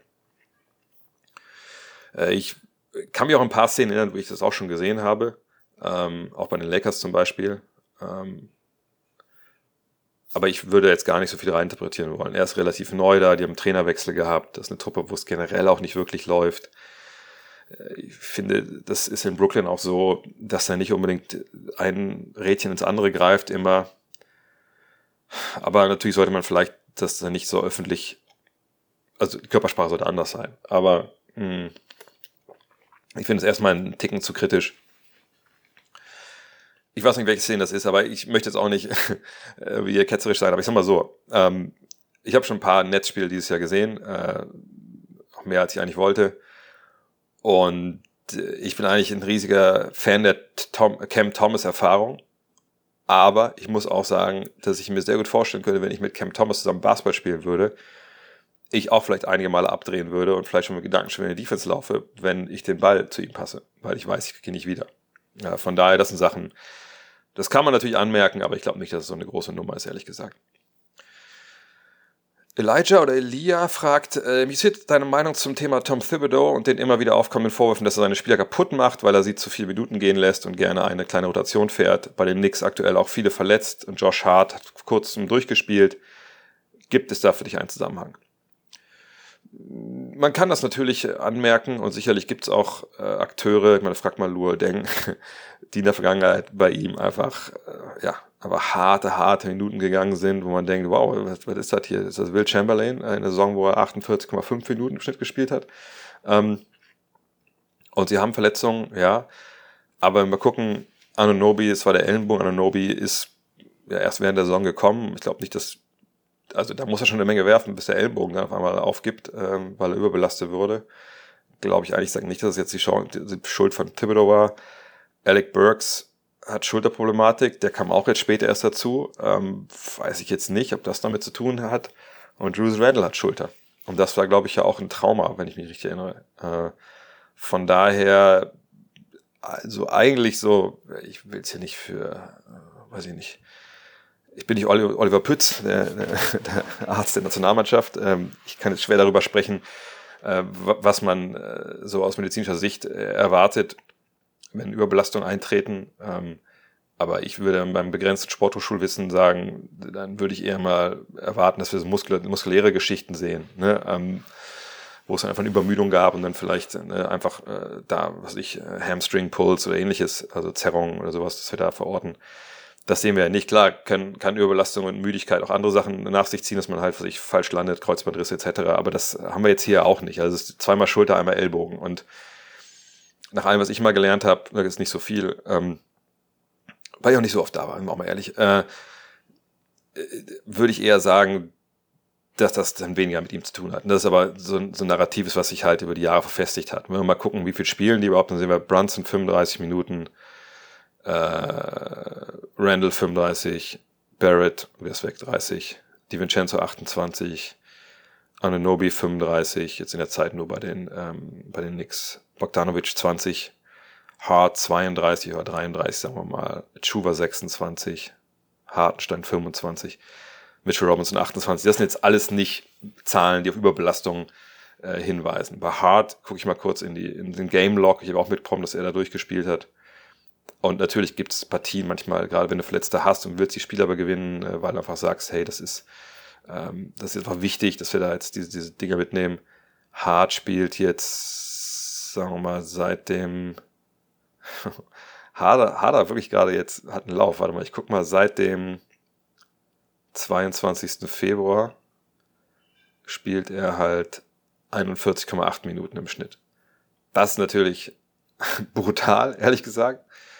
Ich kann mich auch ein paar Szenen erinnern, wo ich das auch schon gesehen habe, auch bei den Lakers zum Beispiel, aber ich würde jetzt gar nicht so viel reininterpretieren wollen. Er ist relativ neu da, die haben einen Trainerwechsel gehabt, das ist eine Truppe, wo es generell auch nicht wirklich läuft. Ich finde, das ist in Brooklyn auch so, dass er nicht unbedingt ein Rädchen ins andere greift immer. Aber natürlich sollte man vielleicht das dann nicht so öffentlich, also die Körpersprache sollte anders sein. Aber ich finde es erstmal einen Ticken zu kritisch. Ich weiß nicht, welche Szene das ist, aber ich möchte jetzt auch nicht wie ketzerisch sein. Aber ich sag mal so, ich habe schon ein paar Netzspiele dieses Jahr gesehen, auch mehr als ich eigentlich wollte. Und ich bin eigentlich ein riesiger Fan der Cam Thomas-Erfahrung. Aber ich muss auch sagen, dass ich mir sehr gut vorstellen könnte, wenn ich mit Cam Thomas zusammen Basketball spielen würde, ich auch vielleicht einige Male abdrehen würde und vielleicht schon mit Gedanken schon in die Defense laufe, wenn ich den Ball zu ihm passe, weil ich weiß, ich kriege ihn nicht wieder. Ja, von daher, das sind Sachen, das kann man natürlich anmerken, aber ich glaube nicht, dass es so eine große Nummer ist, ehrlich gesagt. Elijah oder Elia fragt, mich interessiert deine Meinung zum Thema Tom Thibodeau und den immer wieder aufkommenden Vorwürfen, dass er seine Spieler kaputt macht, weil er sie zu viele Minuten gehen lässt und gerne eine kleine Rotation fährt. Bei den Knicks aktuell auch viele verletzt und Josh Hart hat kurz durchgespielt. Gibt es da für dich einen Zusammenhang? Man kann das natürlich anmerken und sicherlich gibt es auch Akteure, ich meine, frag mal Luol Deng, die in der Vergangenheit bei ihm einfach harte Minuten gegangen sind, wo man denkt, wow, was ist das hier? Ist das Will Chamberlain? Eine Saison, wo er 48,5 Minuten im Schnitt gespielt hat. Und sie haben Verletzungen, ja. Aber wenn wir gucken, Anunoby, es war der Ellenbogen, Anunoby ist ja erst während der Saison gekommen. Ich glaube nicht, da muss er schon eine Menge werfen, bis der Ellenbogen dann auf einmal aufgibt, weil er überbelastet wurde. Glaube ich eigentlich, sage nicht, dass es jetzt die Schuld von Thibodeau war. Alec Burks hat Schulterproblematik, der kam auch jetzt später erst dazu. Weiß ich jetzt nicht, ob das damit zu tun hat. Und Julius Randle hat Schulter. Und das war, glaube ich, ja auch ein Trauma, wenn ich mich richtig erinnere. Von daher, also eigentlich so, ich will es hier nicht weiß ich nicht. Ich bin nicht Oliver Pütz, der Arzt der Nationalmannschaft. Ich kann jetzt schwer darüber sprechen, was man so aus medizinischer Sicht erwartet, wenn Überbelastungen eintreten. Aber ich würde beim begrenzten Sporthochschulwissen sagen, dann würde ich eher mal erwarten, dass wir so muskuläre Geschichten sehen, ne? Wo es dann einfach eine Übermüdung gab und dann vielleicht einfach Hamstring Pulse oder ähnliches, also Zerrung oder sowas, das wir da verorten. Das sehen wir ja nicht. Klar, kann Überbelastung und Müdigkeit auch andere Sachen nach sich ziehen, dass man halt falsch landet, Kreuzbandriss etc. Aber das haben wir jetzt hier auch nicht. Also es ist zweimal Schulter, einmal Ellbogen. Und nach allem, was ich mal gelernt habe, das ist nicht so viel, weil ich auch nicht so oft da war, auch mal ehrlich, würde ich eher sagen, dass das dann weniger mit ihm zu tun hat. Und das ist aber so ein Narrativ ist, was sich halt über die Jahre verfestigt hat. Wenn wir mal gucken, wie viel spielen die überhaupt, dann sehen wir Brunson 35 Minuten, Randle 35, Barrett, wer ist weg, 30, DiVincenzo 28, Anunoby 35, jetzt in der Zeit nur bei den Knicks, Bogdanovic 20, Hart 32 oder 33, sagen wir mal, Chuba 26, Hartenstein 25, Mitchell Robinson 28. Das sind jetzt alles nicht Zahlen, die auf Überbelastung hinweisen. Bei Hart gucke ich mal kurz in den Game Log. Ich habe auch mitbekommen, dass er da durchgespielt hat. Und natürlich gibt es Partien manchmal, gerade wenn du Verletzte hast und willst die Spiele aber gewinnen, weil du einfach sagst, hey, das ist einfach wichtig, dass wir da jetzt diese Dinger mitnehmen. Hart spielt jetzt, sagen wir mal, seit dem Harder wirklich gerade jetzt hat einen Lauf. Warte mal, ich guck mal, seit dem 22. Februar spielt er halt 41,8 Minuten im Schnitt. Das ist natürlich brutal, ehrlich gesagt.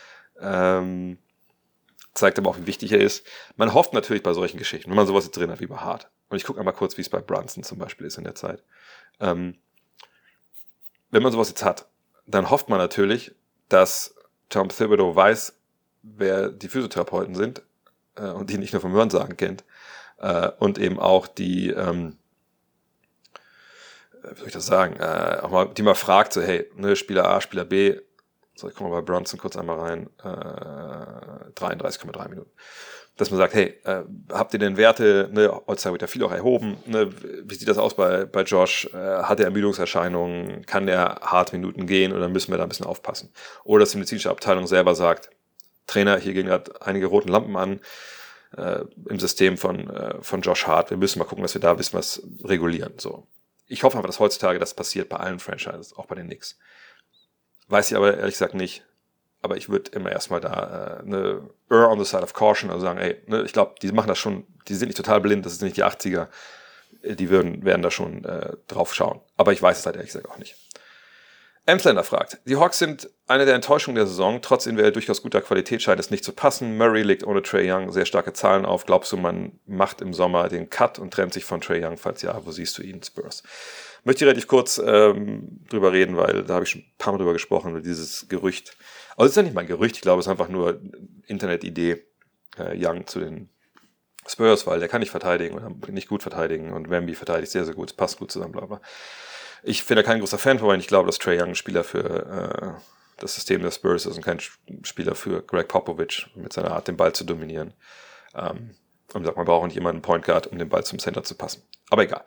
Zeigt aber auch, wie wichtig er ist. Man hofft natürlich bei solchen Geschichten, wenn man sowas jetzt drin hat wie bei Hart. Und ich gucke einmal kurz, wie es bei Brunson zum Beispiel ist in der Zeit. Wenn man sowas jetzt hat, dann hofft man natürlich, dass Tom Thibodeau weiß, wer die Physiotherapeuten sind und die nicht nur vom Hörensagen kennt und eben auch die, wie soll ich das sagen, auch mal, die mal fragt, so hey, ne, Spieler A, Spieler B, so, ich gucke mal bei Brunson kurz einmal rein, 33,3 Minuten. Dass man sagt, hey, habt ihr denn Werte, ne, heutzutage wird ja viel auch erhoben, ne, wie sieht das aus bei Josh, hat er Ermüdungserscheinungen, kann der hart Minuten gehen oder müssen wir da ein bisschen aufpassen? Oder dass die medizinische Abteilung selber sagt, Trainer, hier gehen gerade einige roten Lampen an im System von Josh Hart, wir müssen mal gucken, dass wir da ein bisschen was regulieren. So. Ich hoffe aber, dass heutzutage das passiert bei allen Franchises, auch bei den Knicks. Weiß ich aber ehrlich gesagt nicht. Aber ich würde immer erstmal da err on the side of caution, also sagen, ey, ne, ich glaube, die machen das schon, die sind nicht total blind, das ist nicht die 80er, die werden da schon drauf schauen. Aber ich weiß es halt ehrlich gesagt auch nicht. Emsländer fragt, die Hawks sind eine der Enttäuschungen der Saison, trotz individuell durchaus guter Qualität scheint es nicht zu passen. Murray legt ohne Trae Young sehr starke Zahlen auf. Glaubst du, man macht im Sommer den Cut und trennt sich von Trae Young? Falls ja, wo siehst du ihn, Spurs? Möchte ich relativ kurz drüber reden, weil da habe ich schon ein paar Mal drüber gesprochen, über dieses Gerücht. Aber es ist ja nicht mal ein Gerücht, ich glaube, es ist einfach nur Internetidee, Young zu den Spurs, weil der kann nicht verteidigen oder nicht gut verteidigen und Wemby verteidigt sehr, sehr gut, es passt gut zusammen, bla bla. Ich bin da kein großer Fan von, weil ich glaube, dass Trae Young ein Spieler für das System der Spurs ist und kein Spieler für Greg Popovich mit seiner Art, den Ball zu dominieren. Und sagt, man braucht auch nicht immer einen Point Guard, um den Ball zum Center zu passen. Aber egal.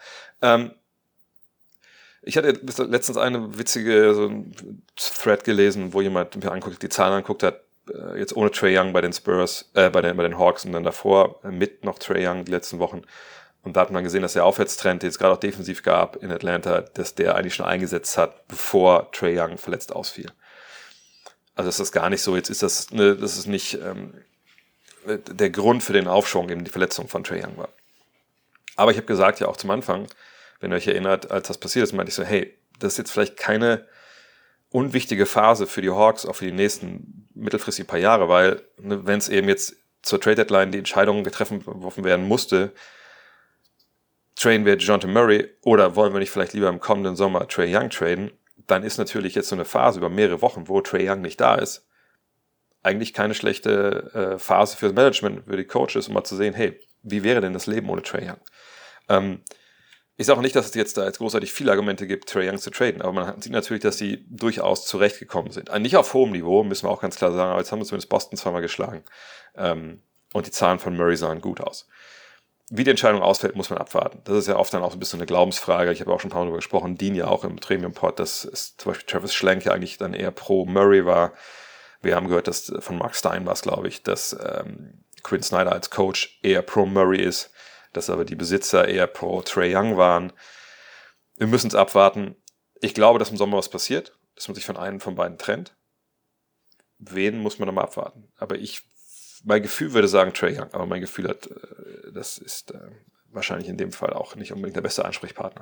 Ich hatte letztens eine witzige so ein Thread gelesen, wo jemand mir die Zahlen anguckt hat, jetzt ohne Trae Young bei den Spurs, bei den Hawks und dann davor mit noch Trae Young die letzten Wochen. Und da hat man gesehen, dass der Aufwärtstrend, den es gerade auch defensiv gab in Atlanta, dass der eigentlich schon eingesetzt hat, bevor Trae Young verletzt ausfiel. Also ist das gar nicht so, jetzt ist das ist nicht der Grund für den Aufschwung, eben die Verletzung von Trae Young war. Aber ich habe gesagt, ja auch zum Anfang, wenn ihr euch erinnert, als das passiert ist, meinte ich so, hey, das ist jetzt vielleicht keine unwichtige Phase für die Hawks, auch für die nächsten mittelfristig ein paar Jahre, weil wenn es eben jetzt zur Trade-Deadline die Entscheidung getroffen werden musste, traden wir DeJounte Murray oder wollen wir nicht vielleicht lieber im kommenden Sommer Trae Young traden, dann ist natürlich jetzt so eine Phase über mehrere Wochen, wo Trae Young nicht da ist, eigentlich keine schlechte Phase für das Management, für die Coaches, um mal zu sehen, hey, wie wäre denn das Leben ohne Trae Young? Ich sage auch nicht, dass es jetzt da jetzt großartig viele Argumente gibt, Trae Young zu traden, aber man sieht natürlich, dass die durchaus zurechtgekommen sind. Nicht auf hohem Niveau, müssen wir auch ganz klar sagen, aber jetzt haben wir zumindest Boston zweimal geschlagen und die Zahlen von Murray sahen gut aus. Wie die Entscheidung ausfällt, muss man abwarten. Das ist ja oft dann auch so ein bisschen eine Glaubensfrage. Ich habe auch schon ein paar Mal darüber gesprochen, Dean ja auch im Premium-Pod, dass zum Beispiel Travis Schlenk ja eigentlich dann eher pro Murray war. Wir haben gehört, dass von Mark Stein war es, glaube ich, dass Quinn Snyder als Coach eher pro Murray ist, dass aber die Besitzer eher pro Trae Young waren. Wir müssen es abwarten. Ich glaube, dass im Sommer was passiert, dass man sich von einem von beiden trennt. Wen muss man nochmal abwarten? Aber mein Gefühl würde sagen Trae Young, aber mein Gefühl hat, das ist wahrscheinlich in dem Fall auch nicht unbedingt der beste Ansprechpartner.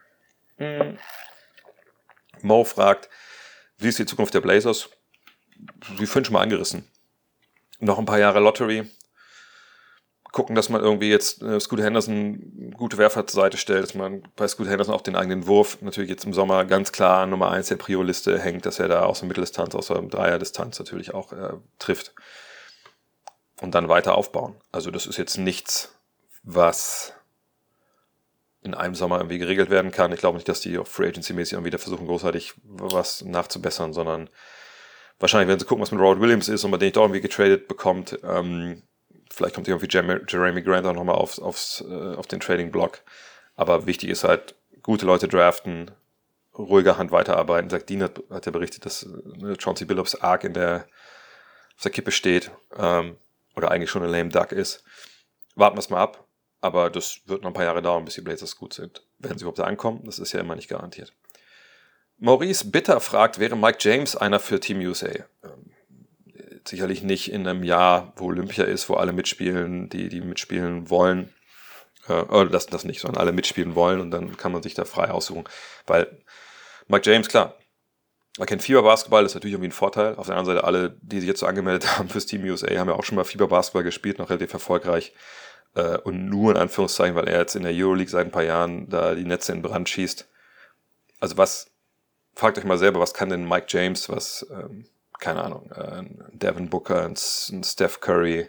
Mo fragt, wie ist die Zukunft der Blazers? Wie vorhin schon mal angerissen. Noch ein paar Jahre Lottery. Gucken, dass man irgendwie jetzt Scoot Henderson gute Werfer zur Seite stellt, dass man bei Scoot Henderson auch den eigenen Wurf natürlich jetzt im Sommer ganz klar an Nummer 1 der Prio-Liste hängt, dass er da aus der Mitteldistanz, aus der Dreierdistanz natürlich auch trifft. Und dann weiter aufbauen. Also das ist jetzt nichts, was in einem Sommer irgendwie geregelt werden kann. Ich glaube nicht, dass die auf Free Agency-mäßig irgendwie da versuchen, großartig was nachzubessern, sondern wahrscheinlich werden sie gucken, was mit Robert Williams ist und man den nicht auch irgendwie getradet bekommt. Vielleicht kommt irgendwie Jeremy Grant auch nochmal auf den Trading-Block. Aber wichtig ist halt, gute Leute draften, ruhiger Hand weiterarbeiten. Dean hat ja berichtet, dass Chauncey Billups arg auf der Kippe steht. Oder eigentlich schon ein lame duck ist. Warten wir es mal ab. Aber das wird noch ein paar Jahre dauern, bis die Blazers gut sind. Wenn sie überhaupt da ankommen, das ist ja immer nicht garantiert. Maurice Bitter fragt, wäre Mike James einer für Team USA? Sicherlich nicht in einem Jahr, wo Olympia ist, wo alle mitspielen, die mitspielen wollen. Oder das nicht, sondern alle mitspielen wollen und dann kann man sich da frei aussuchen. Weil Mike James, klar, man kennt Fieberbasketball, das ist natürlich irgendwie ein Vorteil. Auf der anderen Seite, alle, die sich jetzt so angemeldet haben fürs Team USA, haben ja auch schon mal Fieberbasketball gespielt, noch relativ erfolgreich. Und nur in Anführungszeichen, weil er jetzt in der Euroleague seit ein paar Jahren da die Netze in Brand schießt. Also fragt euch mal selber, was kann denn Mike James, keine Ahnung, Devin Booker, ein Steph Curry,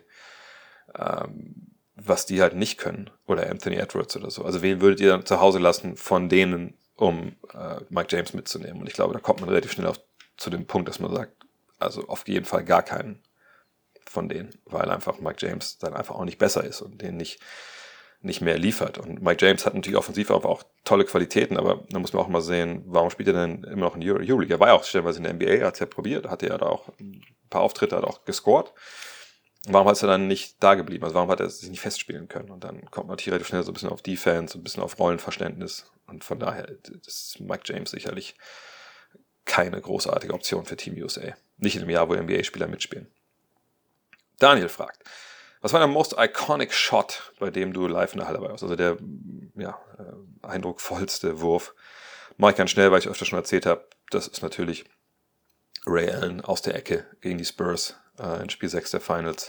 was die halt nicht können. Oder Anthony Edwards oder so. Also wen würdet ihr zu Hause lassen von denen, um Mike James mitzunehmen? Und ich glaube, da kommt man relativ schnell zu dem Punkt, dass man sagt, also auf jeden Fall gar keinen von denen, weil einfach Mike James dann einfach auch nicht besser ist und den nicht mehr liefert. Und Mike James hat natürlich offensiv auch tolle Qualitäten, aber da muss man auch mal sehen, warum spielt er denn immer noch in Euroleague? Er war ja auch stellenweise in der NBA, er hat es ja probiert, hatte ja da auch ein paar Auftritte, hat auch gescored. Warum ist er dann nicht da geblieben? Also warum hat er sich nicht festspielen können? Und dann kommt man relativ schnell so ein bisschen auf Defense, ein bisschen auf Rollenverständnis. Und von daher ist Mike James sicherlich keine großartige Option für Team USA. Nicht in einem Jahr, wo NBA-Spieler mitspielen. Daniel fragt, was war der most iconic Shot, bei dem du live in der Halle warst? Also der eindrucksvollste Wurf. Mach ich ganz schnell, weil ich öfter schon erzählt habe. Das ist natürlich Ray Allen aus der Ecke gegen die Spurs in Spiel 6 der Finals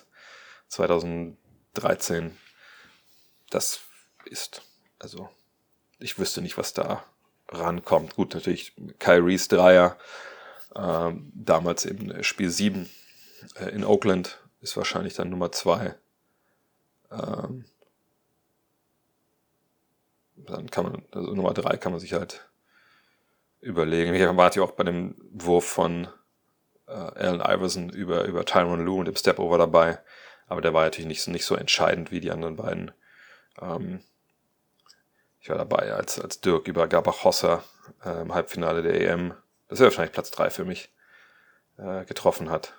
2013. Das ist, also ich wüsste nicht, was da rankommt. Gut, natürlich Kyries Dreier, damals im Spiel 7 in Oakland ist wahrscheinlich dann Nummer 2. Dann kann man, also Nummer 3 kann man sich halt überlegen. Hier war ja auch bei dem Wurf von Allen Iverson über Tyronn Lue und dem Step-Over dabei, aber der war natürlich nicht so entscheidend wie die anderen beiden. Ich war dabei, als Dirk über Gabach Hossa im Halbfinale der EM, das wäre wahrscheinlich Platz 3 für mich, getroffen hat.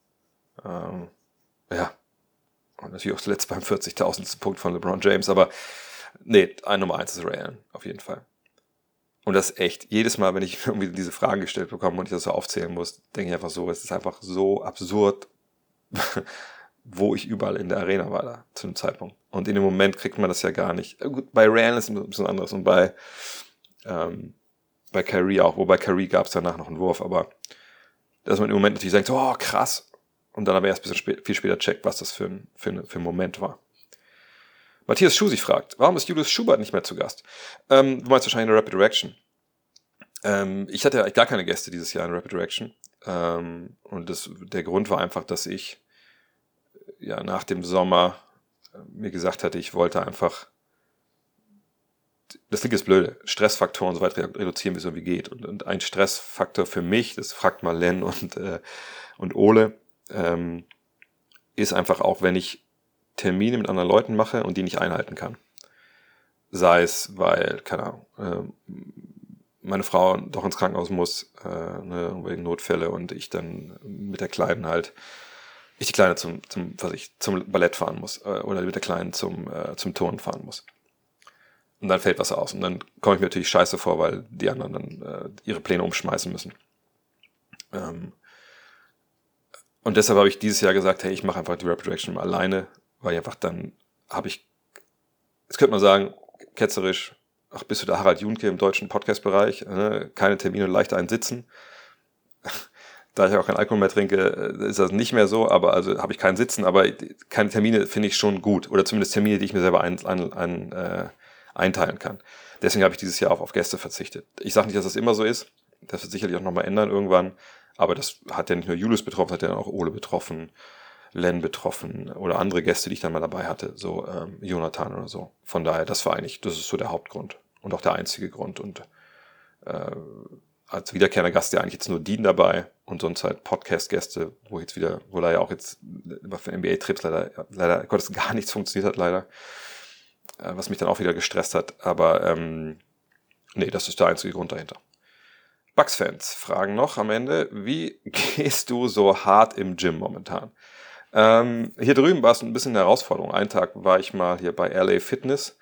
Ja, und natürlich auch zuletzt beim 40.000. Punkt von LeBron James, aber nee, Nummer 1 ist Ray Allen, auf jeden Fall. Und das echt, jedes Mal, wenn ich irgendwie diese Fragen gestellt bekomme und ich das so aufzählen muss, denke ich einfach so, es ist einfach so absurd, wo ich überall in der Arena war da, zu dem Zeitpunkt. Und in dem Moment kriegt man das ja gar nicht. Gut, bei Ray Allen ist es ein bisschen anderes und bei Kyrie auch, wobei Kyrie gab es danach noch einen Wurf, aber dass man im Moment natürlich denkt, oh krass, und dann aber erst ein bisschen viel später checkt, was das für ein Moment war. Matthias Schusi fragt, warum ist Julius Schubert nicht mehr zu Gast? Du meinst wahrscheinlich in Rapid Reaction. Ich hatte ja gar keine Gäste dieses Jahr in Rapid Reaction. Und der Grund war einfach, dass ich ja nach dem Sommer mir gesagt hatte, ich wollte einfach, das klingt jetzt blöde, Stressfaktoren so weit reduzieren, wie es irgendwie geht. Und ein Stressfaktor für mich, das fragt mal Len und Ole, ist einfach auch, wenn ich Termine mit anderen Leuten mache und die nicht einhalten kann. Sei es, weil, keine Ahnung, meine Frau doch ins Krankenhaus muss, wegen Notfälle und ich dann mit der Kleinen die Kleine zum Ballett fahren muss oder mit der Kleinen zum Turnen fahren muss. Und dann fällt was aus und dann komme ich mir natürlich scheiße vor, weil die anderen dann ihre Pläne umschmeißen müssen. Und deshalb habe ich dieses Jahr gesagt, hey, ich mache einfach die Rapid Reaction alleine, weil einfach dann jetzt könnte man sagen, ketzerisch, ach, bist du der Harald Junke im deutschen Podcast-Bereich, keine Termine, leicht einsitzen. Da ich auch keinen Alkohol mehr trinke, ist das nicht mehr so, aber also habe ich keinen Sitzen, aber keine Termine finde ich schon gut, oder zumindest Termine, die ich mir selber einteilen kann. Deswegen habe ich dieses Jahr auch auf Gäste verzichtet. Ich sage nicht, dass das immer so ist, das wird sicherlich auch nochmal ändern irgendwann, aber das hat ja nicht nur Julius betroffen, hat ja auch Ole betroffen, Len betroffen oder andere Gäste, die ich dann mal dabei hatte, so Jonathan oder so. Von daher, das ist so der Hauptgrund und auch der einzige Grund. Und als wiederkehrender Gast ja eigentlich jetzt nur Dean dabei und sonst halt Podcast-Gäste, wo da ja auch jetzt für NBA-Trips leider Gottes gar nichts funktioniert hat, leider. Was mich dann auch wieder gestresst hat. Aber nee, das ist der einzige Grund dahinter. Bucks-Fans fragen noch am Ende, wie gehst du so hart im Gym momentan? Hier drüben war es ein bisschen eine Herausforderung. Einen Tag war ich mal hier bei LA Fitness.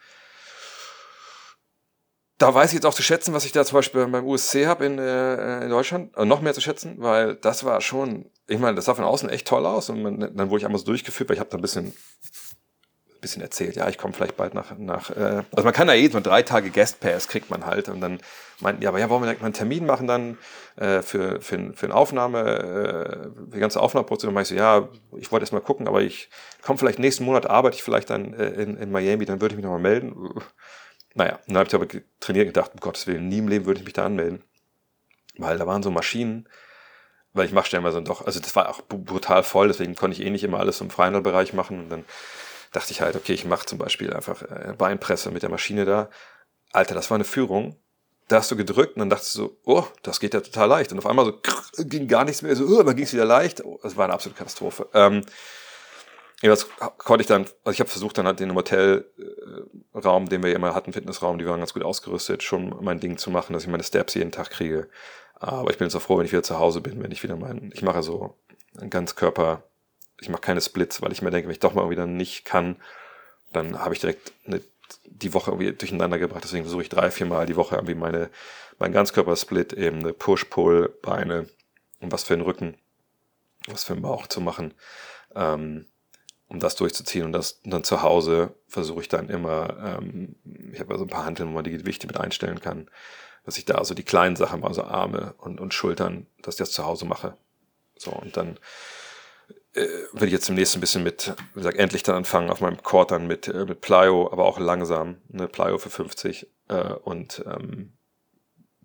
Da weiß ich jetzt auch zu schätzen, was ich da zum Beispiel beim USC habe in Deutschland. Noch mehr zu schätzen, weil das war schon, ich meine, das sah von außen echt toll aus. Und dann wurde ich einmal so durchgeführt, weil ich habe da ein bisschen erzählt, ja, ich komme vielleicht bald also man kann ja so 3 Tage Guest Pass kriegt man halt und dann meinten die, aber ja, wollen wir direkt mal einen Termin machen dann für eine Aufnahme, für die ganze Aufnahmeprozedure. Und dann meinte ich so, ja, ich wollte erst mal gucken, aber ich komme vielleicht nächsten Monat, arbeite ich vielleicht dann in Miami, dann würde ich mich nochmal melden. Naja, dann habe ich aber trainiert und gedacht, um Gottes Willen, nie im Leben würde ich mich da anmelden, weil da waren so Maschinen, weil ich mache stellenweise doch, also das war auch brutal voll, deswegen konnte ich nicht immer alles im Freihändelbereich machen und dann dachte ich halt, okay, ich mache zum Beispiel einfach Beinpresse mit der Maschine da. Alter, das war eine Führung. Da hast du gedrückt und dann dachtest du so, oh, das geht ja total leicht. Und auf einmal so, ging gar nichts mehr. So, dann ging es wieder leicht. Oh, das war eine absolute Katastrophe. Das konnte ich dann, also ich habe versucht dann halt den Hotelraum, den wir ja immer hatten, Fitnessraum, die waren ganz gut ausgerüstet, schon mein Ding zu machen, dass ich meine Steps jeden Tag kriege. Aber ich bin jetzt auch froh, wenn ich wieder zu Hause bin, wenn ich wieder ich mache so einen Ganzkörper. Ich mache keine Splits, weil ich mir denke, wenn ich doch mal irgendwie dann nicht kann, dann habe ich direkt die Woche irgendwie durcheinander gebracht. Deswegen versuche ich 3-4 Mal die Woche irgendwie mein Ganzkörpersplit, eben eine Push-Pull, Beine und was für den Rücken, was für den Bauch zu machen, um das durchzuziehen. Und dann zu Hause versuche ich dann immer, ich habe also ein paar Hanteln, wo man die Gewichte mit einstellen kann, dass ich da so die kleinen Sachen, also Arme und Schultern, dass ich das zu Hause mache. So, und dann will ich jetzt demnächst ein bisschen endlich dann anfangen auf meinem Court dann mit Plyo, aber auch langsam, eine Plyo für 50 und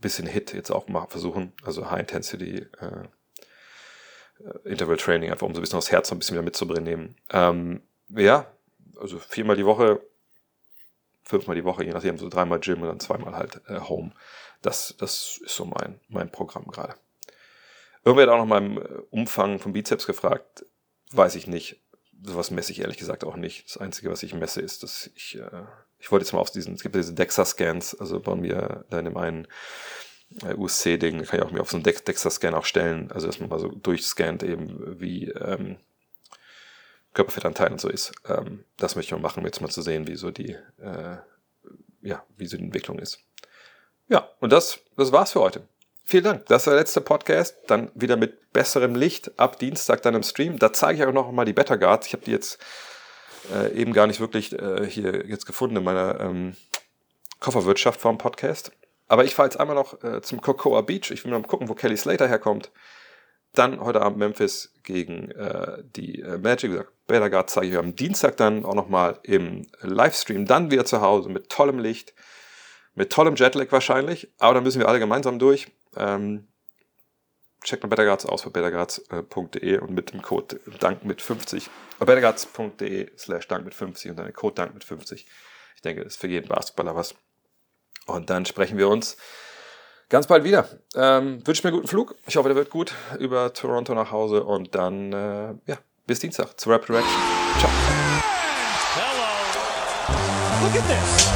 bisschen HIIT jetzt auch mal versuchen, also High Intensity Interval Training, einfach um so ein bisschen das Herz noch ein bisschen wieder mitzubringen. Ja, also 4-mal die Woche, 5-mal die Woche, je nachdem, so 3-mal Gym und dann 2-mal halt Home. Das ist so mein Programm gerade. Irgendwer hat auch noch mal im Umfang vom Bizeps gefragt, weiß ich nicht. Sowas messe ich ehrlich gesagt auch nicht. Das Einzige, was ich messe, ist, dass ich wollte jetzt mal es gibt ja diese DEXA-Scans, also bauen wir da in dem einen USC-Ding, kann ich auch mir auf so einen DEXA-Scan auch stellen, also dass man mal so durchscannt eben, wie Körperfettanteil und so ist. Das möchte ich mal machen, um jetzt mal zu sehen, wie so die Entwicklung ist. Ja, und das war's für heute. Vielen Dank. Das war der letzte Podcast. Dann wieder mit besserem Licht ab Dienstag dann im Stream. Da zeige ich auch noch mal die Better Guards. Ich habe die jetzt eben gar nicht wirklich hier jetzt gefunden in meiner Kofferwirtschaft vom Podcast. Aber ich fahre jetzt einmal noch zum Cocoa Beach. Ich will mal gucken, wo Kelly Slater herkommt. Dann heute Abend Memphis gegen die Magic. Wie gesagt, Better Guards zeige ich am Dienstag dann auch noch mal im Livestream. Dann wieder zu Hause mit tollem Licht. Mit tollem Jetlag wahrscheinlich, aber dann müssen wir alle gemeinsam durch. Checkt mal Better Guards aus bei betterguards.de und mit dem Code DANK mit 50. betterguards.de/dank mit 50 und dann den Code DANK mit 50. Ich denke, das ist für jeden Basketballer was. Und dann sprechen wir uns ganz bald wieder. Wünsche mir einen guten Flug. Ich hoffe, der wird gut über Toronto nach Hause und dann bis Dienstag zu Rapid Reaction. Ciao. Hello. Look at this.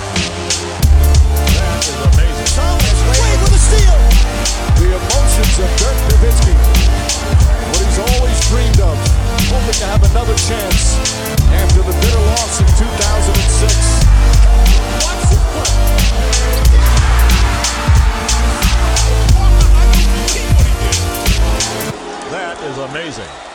Amazing. Thomas Wade with a steal. The emotions of Dirk Nowitzki. What he's always dreamed of. Hoping to have another chance after the bitter loss in 2006. Watch it play. That is amazing.